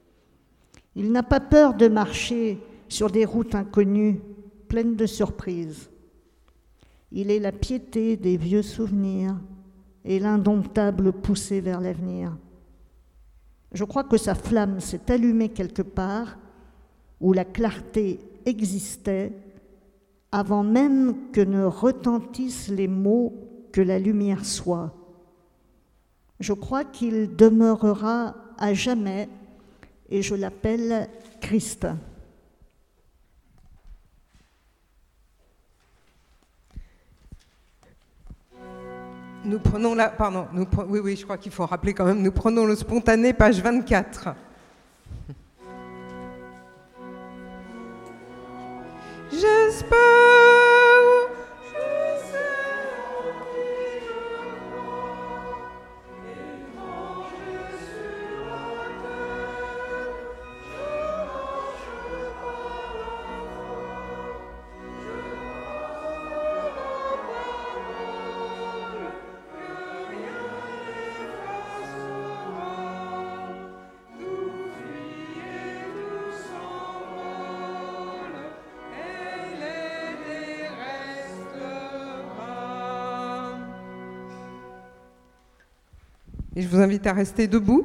Il n'a pas peur de marcher sur des routes inconnues, pleines de surprises. Il est la piété des vieux souvenirs et l'indomptable poussée vers l'avenir. Je crois que sa flamme s'est allumée quelque part où la clarté existait avant même que ne retentissent les mots que la lumière soit. Je crois qu'il demeurera à jamais et je l'appelle Christ. Nous prenons la... Pardon, oui, je crois qu'il faut rappeler quand même, nous prenons le spontané, page 24. J'espère, je sais en qui je crois, et quand je suis à terre, je marche par la foi, je crois la parole, que rien n'effacera, tout fuit et tout s'envole, et l'aider restera. Et je vous invite à rester debout.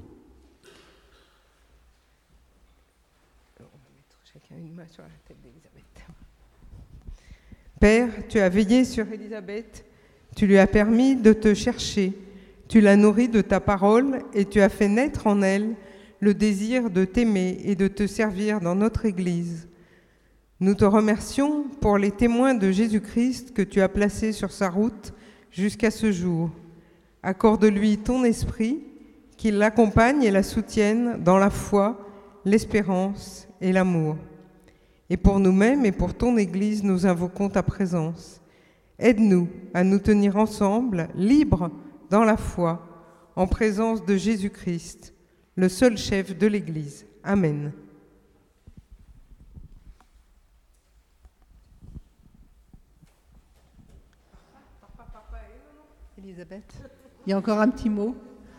On va mettre chacun une main sur la tête d'Élisabeth. Père, tu as veillé sur Élisabeth, tu lui as permis de te chercher, tu l'as nourrie de ta parole et tu as fait naître en elle le désir de t'aimer et de te servir dans notre Église. Nous te remercions pour les témoins de Jésus-Christ que tu as placés sur sa route jusqu'à ce jour. Accorde-lui ton esprit, qu'il l'accompagne et la soutienne dans la foi, l'espérance et l'amour. Et pour nous-mêmes et pour ton Église, nous invoquons ta présence. Aide-nous à nous tenir ensemble, libres dans la foi, en présence de Jésus-Christ, le seul chef de l'Église. Amen. Élisabeth, il y a encore un petit mot.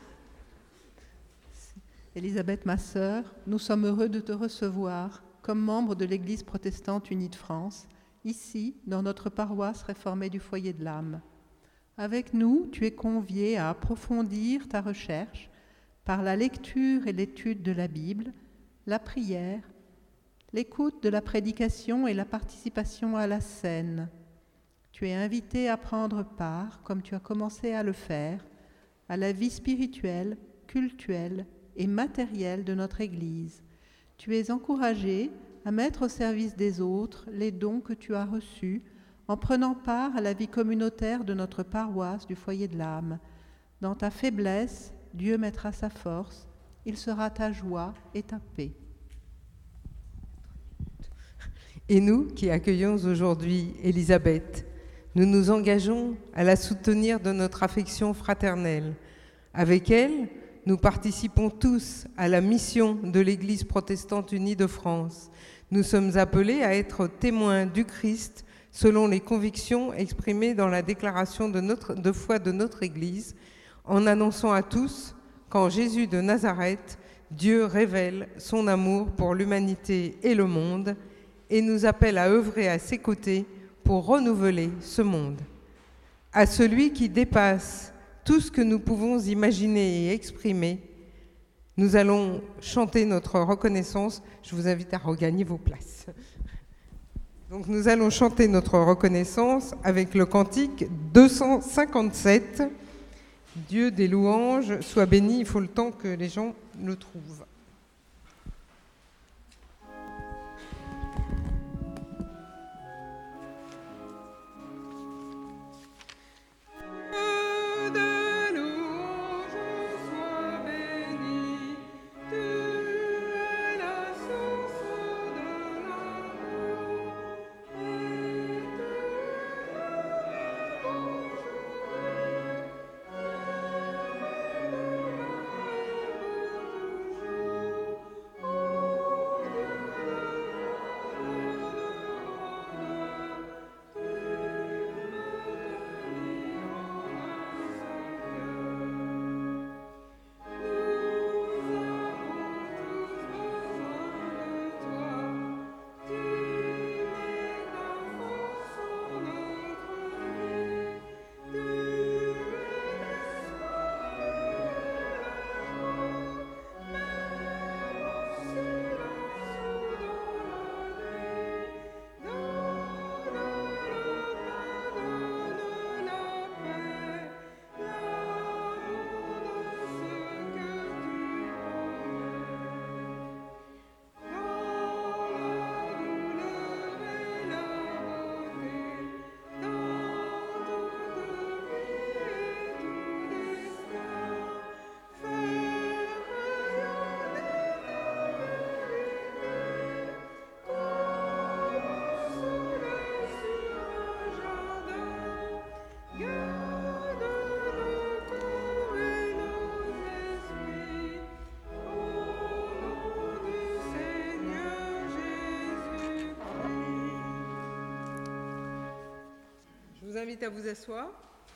Élisabeth, ma sœur, nous sommes heureux de te recevoir comme membre de l'Église protestante unie de France, ici, dans notre paroisse réformée du foyer de l'âme. Avec nous, tu es conviée à approfondir ta recherche par la lecture et l'étude de la Bible, la prière, l'écoute de la prédication et la participation à la scène. Tu es invité à prendre part, comme tu as commencé à le faire, à la vie spirituelle, cultuelle et matérielle de notre Église. Tu es encouragé à mettre au service des autres les dons que tu as reçus en prenant part à la vie communautaire de notre paroisse du foyer de l'âme. Dans ta faiblesse, Dieu mettra sa force, il sera ta joie et ta paix. Et nous qui accueillons aujourd'hui Élisabeth, nous nous engageons à la soutenir de notre affection fraternelle. Avec elle, nous participons tous à la mission de l'Église protestante unie de France. Nous sommes appelés à être témoins du Christ selon les convictions exprimées dans la déclaration de foi de notre Église, en annonçant à tous qu'en Jésus de Nazareth, Dieu révèle son amour pour l'humanité et le monde et nous appelle à œuvrer à ses côtés pour renouveler ce monde. À celui qui dépasse tout ce que nous pouvons imaginer et exprimer, nous allons chanter notre reconnaissance. Je vous invite à regagner vos places. Donc nous allons chanter notre reconnaissance avec le cantique 257. Dieu des louanges, sois béni, il faut le temps que les gens le trouvent. invite à vous asseoir.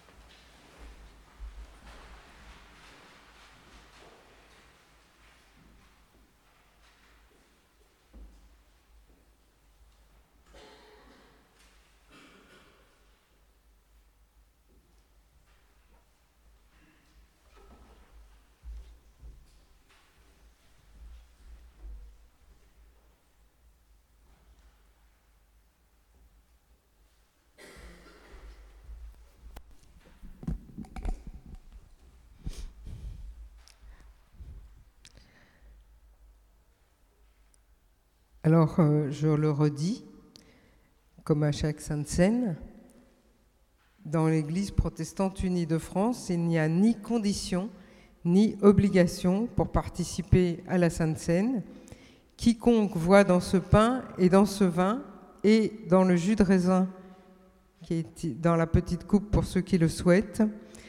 Alors, je le redis, comme à chaque Sainte Seine, dans l'Église protestante unie de France, il n'y a ni condition ni obligation pour participer à la Sainte Seine. Quiconque voit dans ce pain et dans ce vin et dans le jus de raisin, qui est dans la petite coupe pour ceux qui le souhaitent,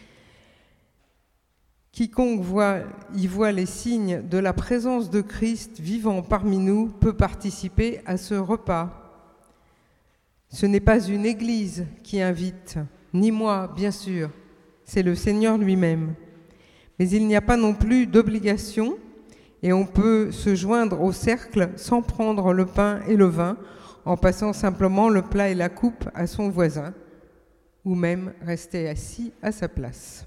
quiconque y voit les signes de la présence de Christ vivant parmi nous peut participer à ce repas. Ce n'est pas une église qui invite, ni moi, bien sûr, c'est le Seigneur lui-même. Mais il n'y a pas non plus d'obligation et on peut se joindre au cercle sans prendre le pain et le vin, en passant simplement le plat et la coupe à son voisin, ou même rester assis à sa place.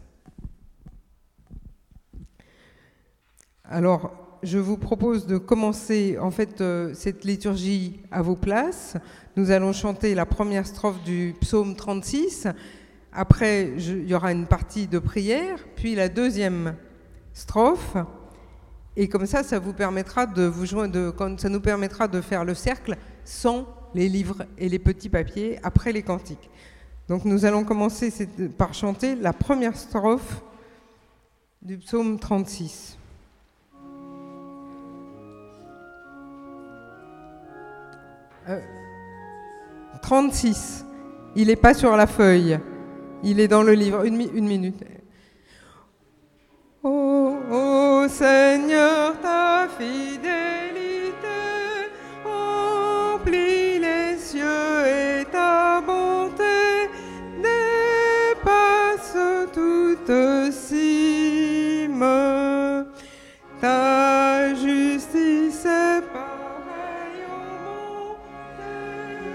Alors, je vous propose de commencer cette liturgie à vos places. Nous allons chanter la première strophe du psaume 36. Après, il y aura une partie de prière, puis la deuxième strophe. Et comme ça, ça vous permettra de vous joindre, ça nous permettra de faire le cercle sans les livres et les petits papiers après les cantiques. Donc, nous allons commencer par chanter la première strophe du psaume 36. « 36. Il n'est pas sur la feuille. Il est dans le livre. Une minute. Ô Seigneur, ta fidélité emplit les cieux et ta bonté dépasse toute cime. Ta justice est pareille au monde des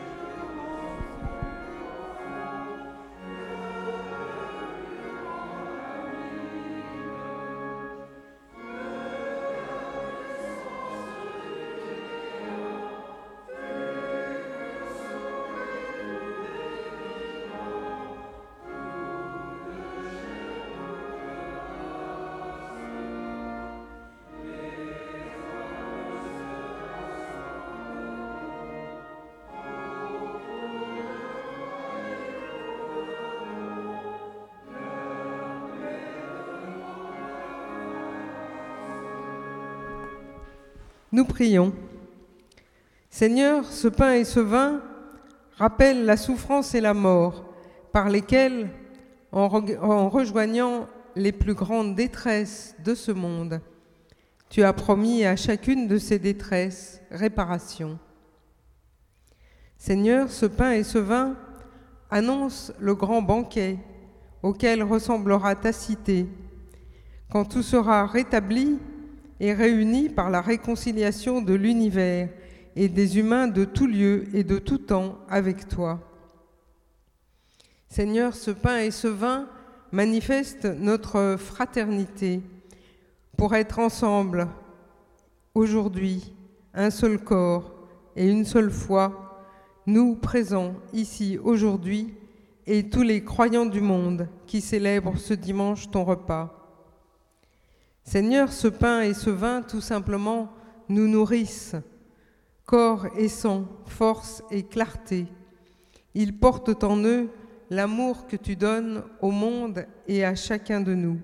Nous prions. Seigneur, ce pain et ce vin rappellent la souffrance et la mort par lesquelles, en rejoignant les plus grandes détresses de ce monde, tu as promis à chacune de ces détresses réparation. Seigneur, ce pain et ce vin annoncent le grand banquet auquel ressemblera ta cité, quand tout sera rétabli et réunis par la réconciliation de l'univers et des humains de tout lieu et de tout temps avec toi. Seigneur, ce pain et ce vin manifestent notre fraternité pour être ensemble aujourd'hui, un seul corps et une seule foi, nous présents ici aujourd'hui et tous les croyants du monde qui célèbrent ce dimanche ton repas. Seigneur, ce pain et ce vin, tout simplement, nous nourrissent, corps et sang, force et clarté. Ils portent en eux l'amour que tu donnes au monde et à chacun de nous.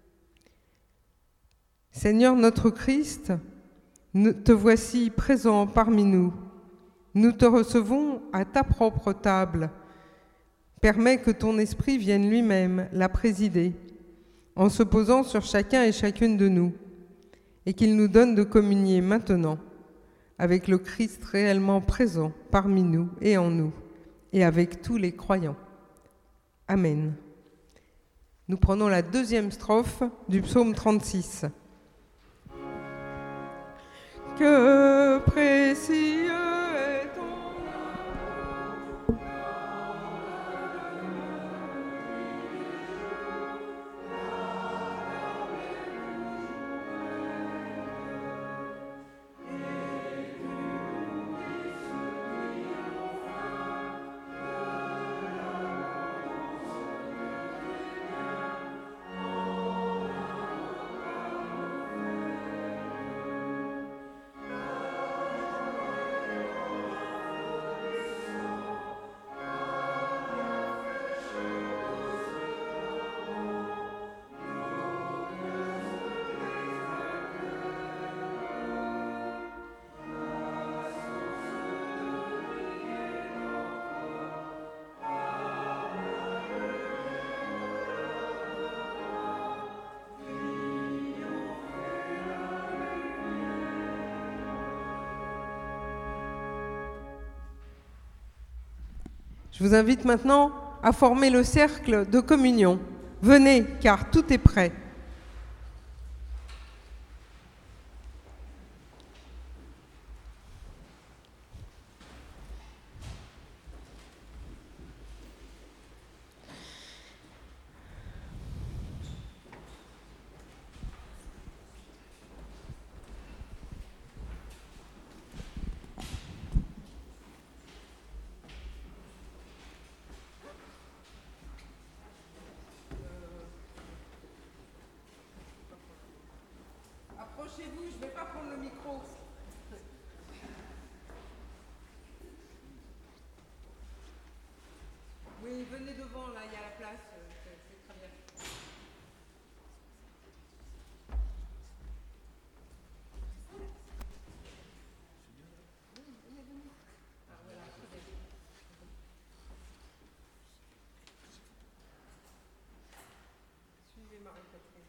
Seigneur notre Christ, te voici présent parmi nous. Nous te recevons à ta propre table. Permets que ton esprit vienne lui-même la présider, en se posant sur chacun et chacune de nous, et qu'il nous donne de communier maintenant avec le Christ réellement présent parmi nous et en nous, et avec tous les croyants. Amen. Nous prenons la deuxième strophe du psaume 36. Que précieux est ton amour. Je vous invite maintenant à former le cercle de communion. Venez, car tout est prêt. Approchez-vous, je ne vais pas prendre le micro. Oui, venez devant, là, il y a la place, c'est très bien. Suivez Marie-Catherine.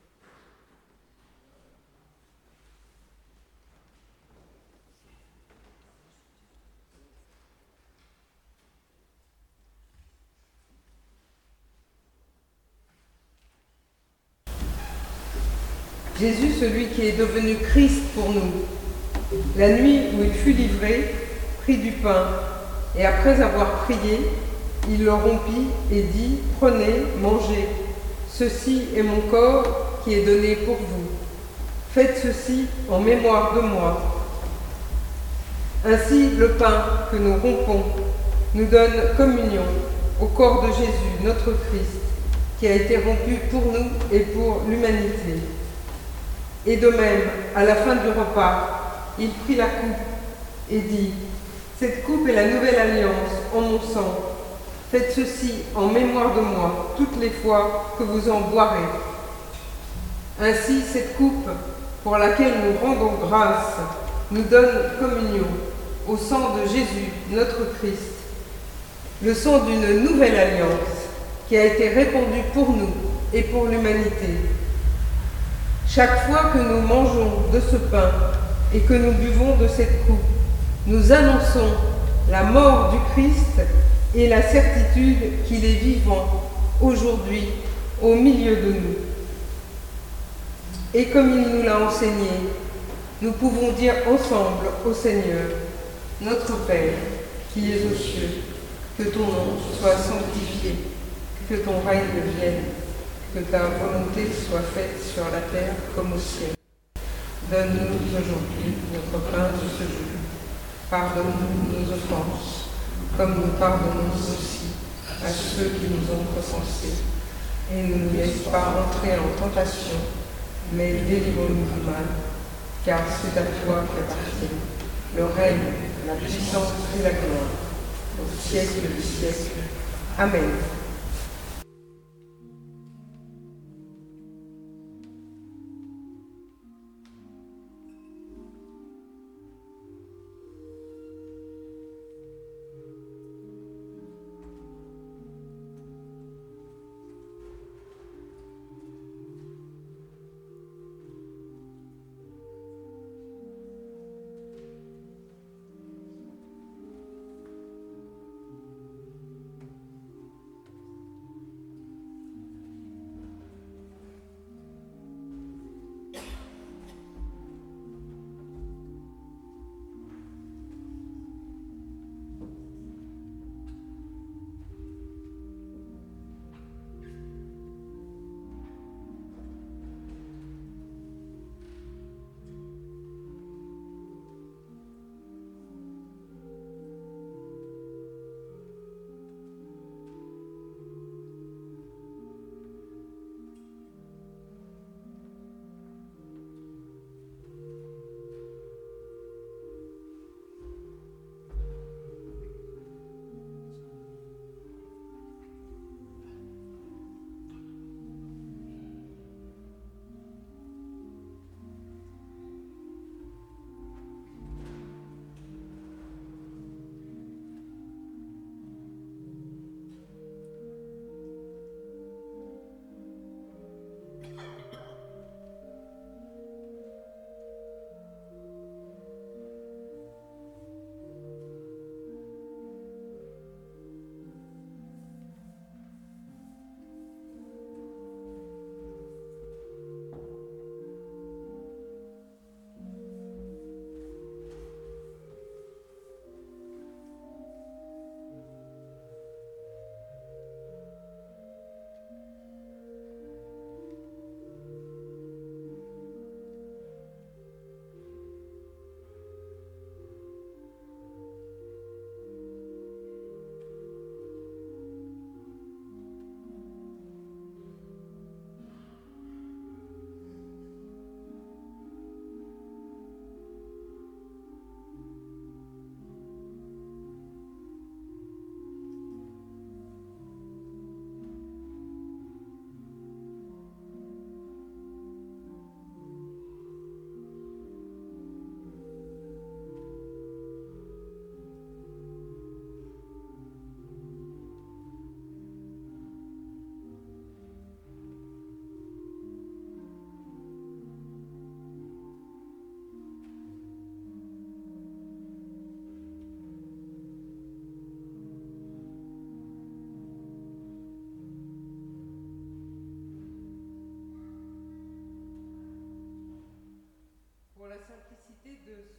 Jésus, celui qui est devenu Christ pour nous, la nuit où il fut livré, prit du pain, et après avoir prié, il le rompit et dit « Prenez, mangez, ceci est mon corps qui est donné pour vous. Faites ceci en mémoire de moi. » Ainsi, le pain que nous rompons nous donne communion au corps de Jésus, notre Christ, qui a été rompu pour nous et pour l'humanité. Et de même, à la fin du repas, il prit la coupe et dit « Cette coupe est la nouvelle alliance en mon sang. Faites ceci en mémoire de moi toutes les fois que vous en boirez. » Ainsi, cette coupe, pour laquelle nous rendons grâce, nous donne communion au sang de Jésus, notre Christ, le sang d'une nouvelle alliance qui a été répandue pour nous et pour l'humanité. Chaque fois que nous mangeons de ce pain et que nous buvons de cette coupe, nous annonçons la mort du Christ et la certitude qu'il est vivant aujourd'hui au milieu de nous. Et comme il nous l'a enseigné, nous pouvons dire ensemble au Seigneur, notre Père, qui es aux cieux, que ton nom soit sanctifié, que ton règne vienne, que ta volonté soit faite sur la terre comme au ciel. Donne-nous aujourd'hui notre pain de ce jour. Pardonne-nous nos offenses, comme nous pardonnons aussi à ceux qui nous ont offensés. Et ne nous laisse pas entrer en tentation, mais délivre-nous du mal, car c'est à toi qu'appartient le règne, la puissance et la gloire, au siècle du siècle. Amen.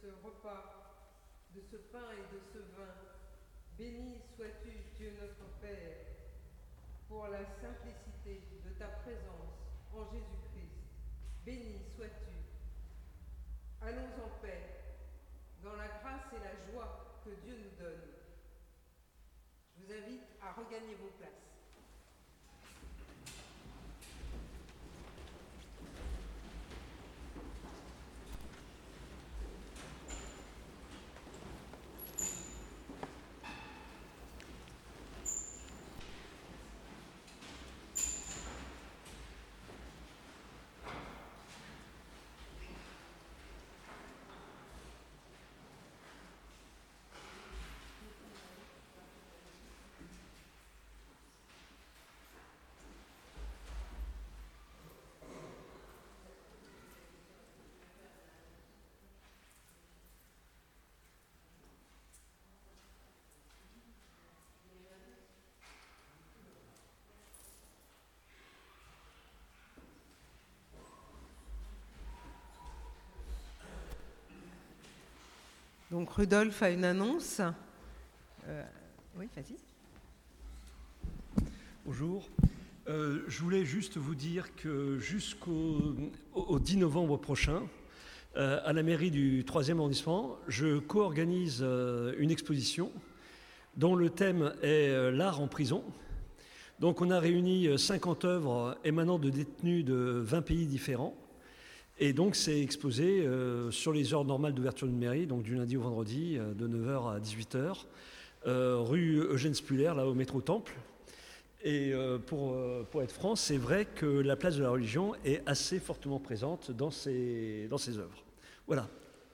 ce repas, de ce pain et de ce vin. Béni sois-tu, Dieu notre Père, pour la simplicité de ta présence en Jésus-Christ. Béni sois-tu. Allons en paix, dans la grâce et la joie que Dieu nous donne. Je vous invite à regagner vos places. Donc Rudolf a une annonce. Oui, vas-y. Bonjour. Je voulais juste vous dire que jusqu'au 10 novembre prochain, à la mairie du 3e arrondissement, je co-organise une exposition dont le thème est l'art en prison. Donc on a réuni 50 œuvres émanant de détenus de 20 pays différents. Et donc c'est exposé sur les heures normales d'ouverture d'une mairie, donc du lundi au vendredi, de 9h à 18h, rue Eugène Spuller, là au métro Temple. Et pour être franc, c'est vrai que la place de la religion est assez fortement présente dans ces œuvres. Voilà.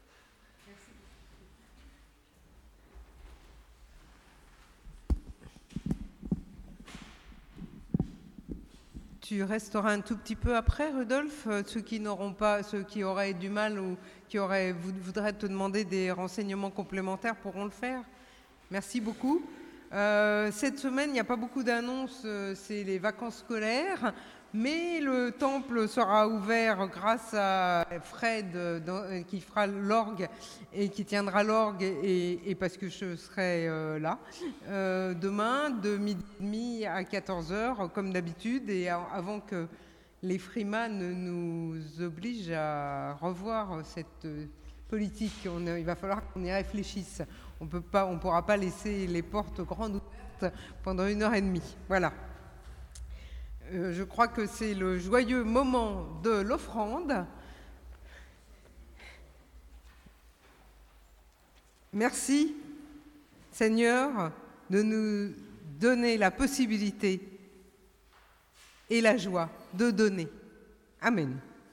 Tu resteras un tout petit peu après, Rudolf. Ceux qui auraient du mal ou qui voudraient te demander des renseignements complémentaires pourront le faire. Merci beaucoup. Cette semaine, il n'y a pas beaucoup d'annonces, c'est les vacances scolaires, mais le temple sera ouvert grâce à Fred qui fera l'orgue et qui tiendra l'orgue et parce que je serai là demain de 12h30 à 14h comme d'habitude et avant que les Freeman nous obligent à revoir cette politique. Il va falloir qu'on y réfléchisse. On ne pourra pas laisser les portes grandes ouvertes pendant 1h30. Voilà. Je crois que c'est le joyeux moment de l'offrande. Merci, Seigneur, de nous donner la possibilité et la joie de donner. Amen.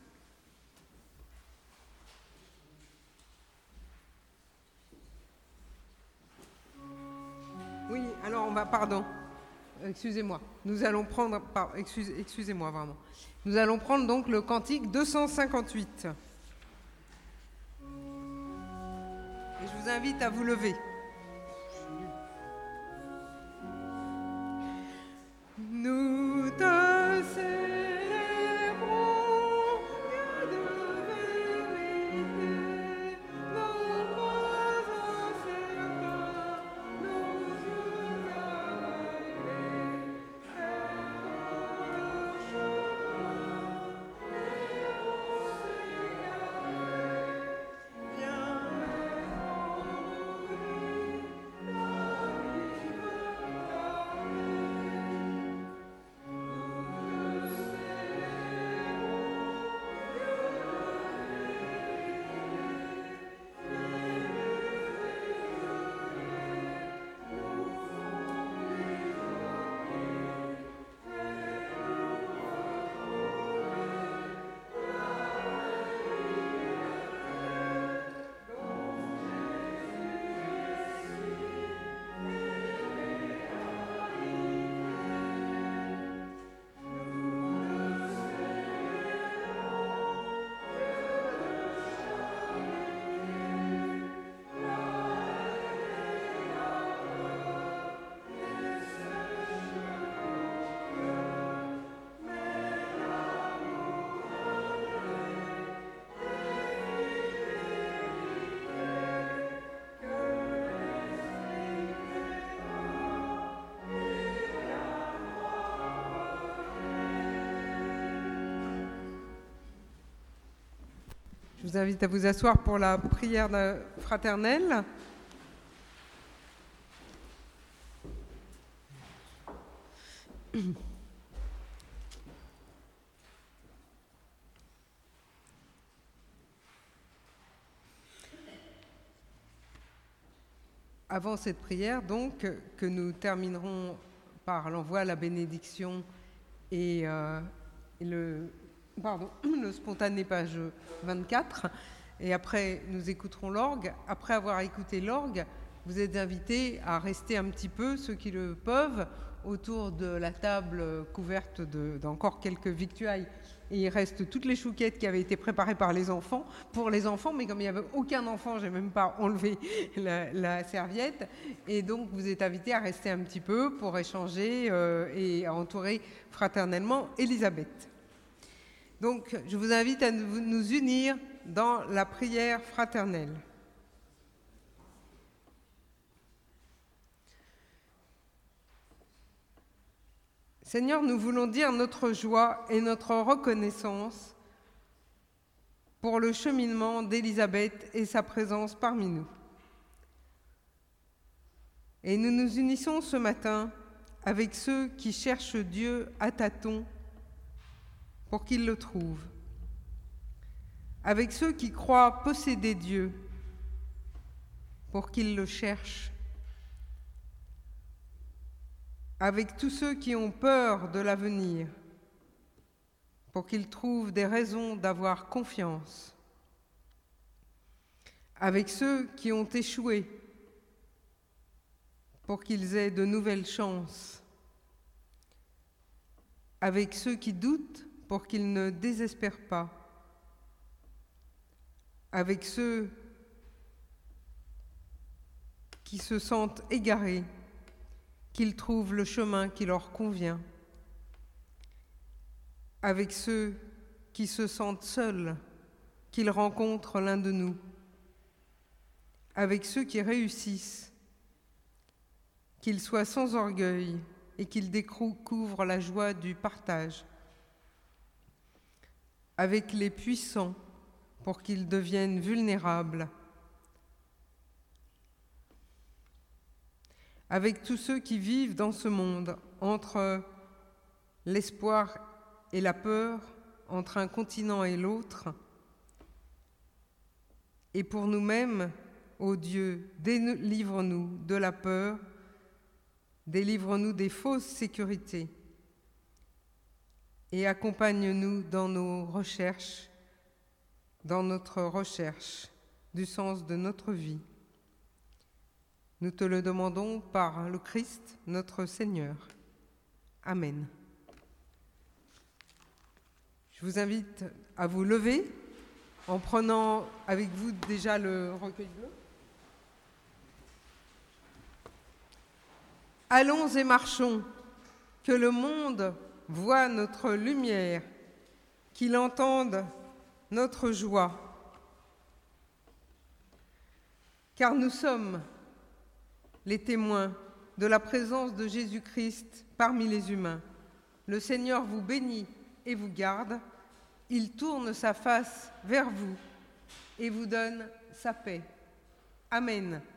Oui, alors pardon. Excusez-moi. Nous allons prendre, excusez-moi vraiment. Nous allons prendre donc le cantique 258. Et je vous invite à vous lever. Nous te célébrons, Dieu de vérité, nos voix incertains, nos yeux aveuglés, ferment le chemin, et on s'est égaré. Viens, Je vous invite à vous asseoir pour la prière fraternelle. Avant cette prière, donc, que nous terminerons par l'envoi, la bénédiction et le spontané page 24. Et après, nous écouterons l'orgue. Après avoir écouté l'orgue, vous êtes invités à rester un petit peu, ceux qui le peuvent, autour de la table couverte d'encore quelques victuailles. Et il reste toutes les chouquettes qui avaient été préparées par les enfants, pour les enfants, mais comme il n'y avait aucun enfant, je n'ai même pas enlevé la serviette. Et donc, vous êtes invités à rester un petit peu pour échanger et à entourer fraternellement Elisabeth. Donc, je vous invite à nous unir dans la prière fraternelle. Seigneur, nous voulons dire notre joie et notre reconnaissance pour le cheminement d'Élisabeth et sa présence parmi nous. Et nous nous unissons ce matin avec ceux qui cherchent Dieu à tâtons pour qu'ils le trouvent, avec ceux qui croient posséder Dieu pour qu'ils le cherchent, avec tous ceux qui ont peur de l'avenir, pour qu'ils trouvent des raisons d'avoir confiance, avec ceux qui ont échoué, pour qu'ils aient de nouvelles chances, avec ceux qui doutent, pour qu'ils ne désespèrent pas, avec ceux qui se sentent égarés, qu'ils trouvent le chemin qui leur convient, avec ceux qui se sentent seuls, qu'ils rencontrent l'un de nous, avec ceux qui réussissent, qu'ils soient sans orgueil et qu'ils découvrent la joie du partage, avec les puissants pour qu'ils deviennent vulnérables, avec tous ceux qui vivent dans ce monde, entre l'espoir et la peur, entre un continent et l'autre. Et pour nous-mêmes, ô Dieu, délivre-nous de la peur, délivre-nous des fausses sécurités et accompagne-nous dans nos recherches, dans notre recherche du sens de notre vie. Nous te le demandons par le Christ, notre Seigneur. Amen. Je vous invite à vous lever en prenant avec vous déjà le recueil bleu. Allons et marchons, que le monde voie notre lumière, qu'il entende notre joie. Car nous sommes les témoins de la présence de Jésus-Christ parmi les humains. Le Seigneur vous bénit et vous garde. Il tourne sa face vers vous et vous donne sa paix. Amen.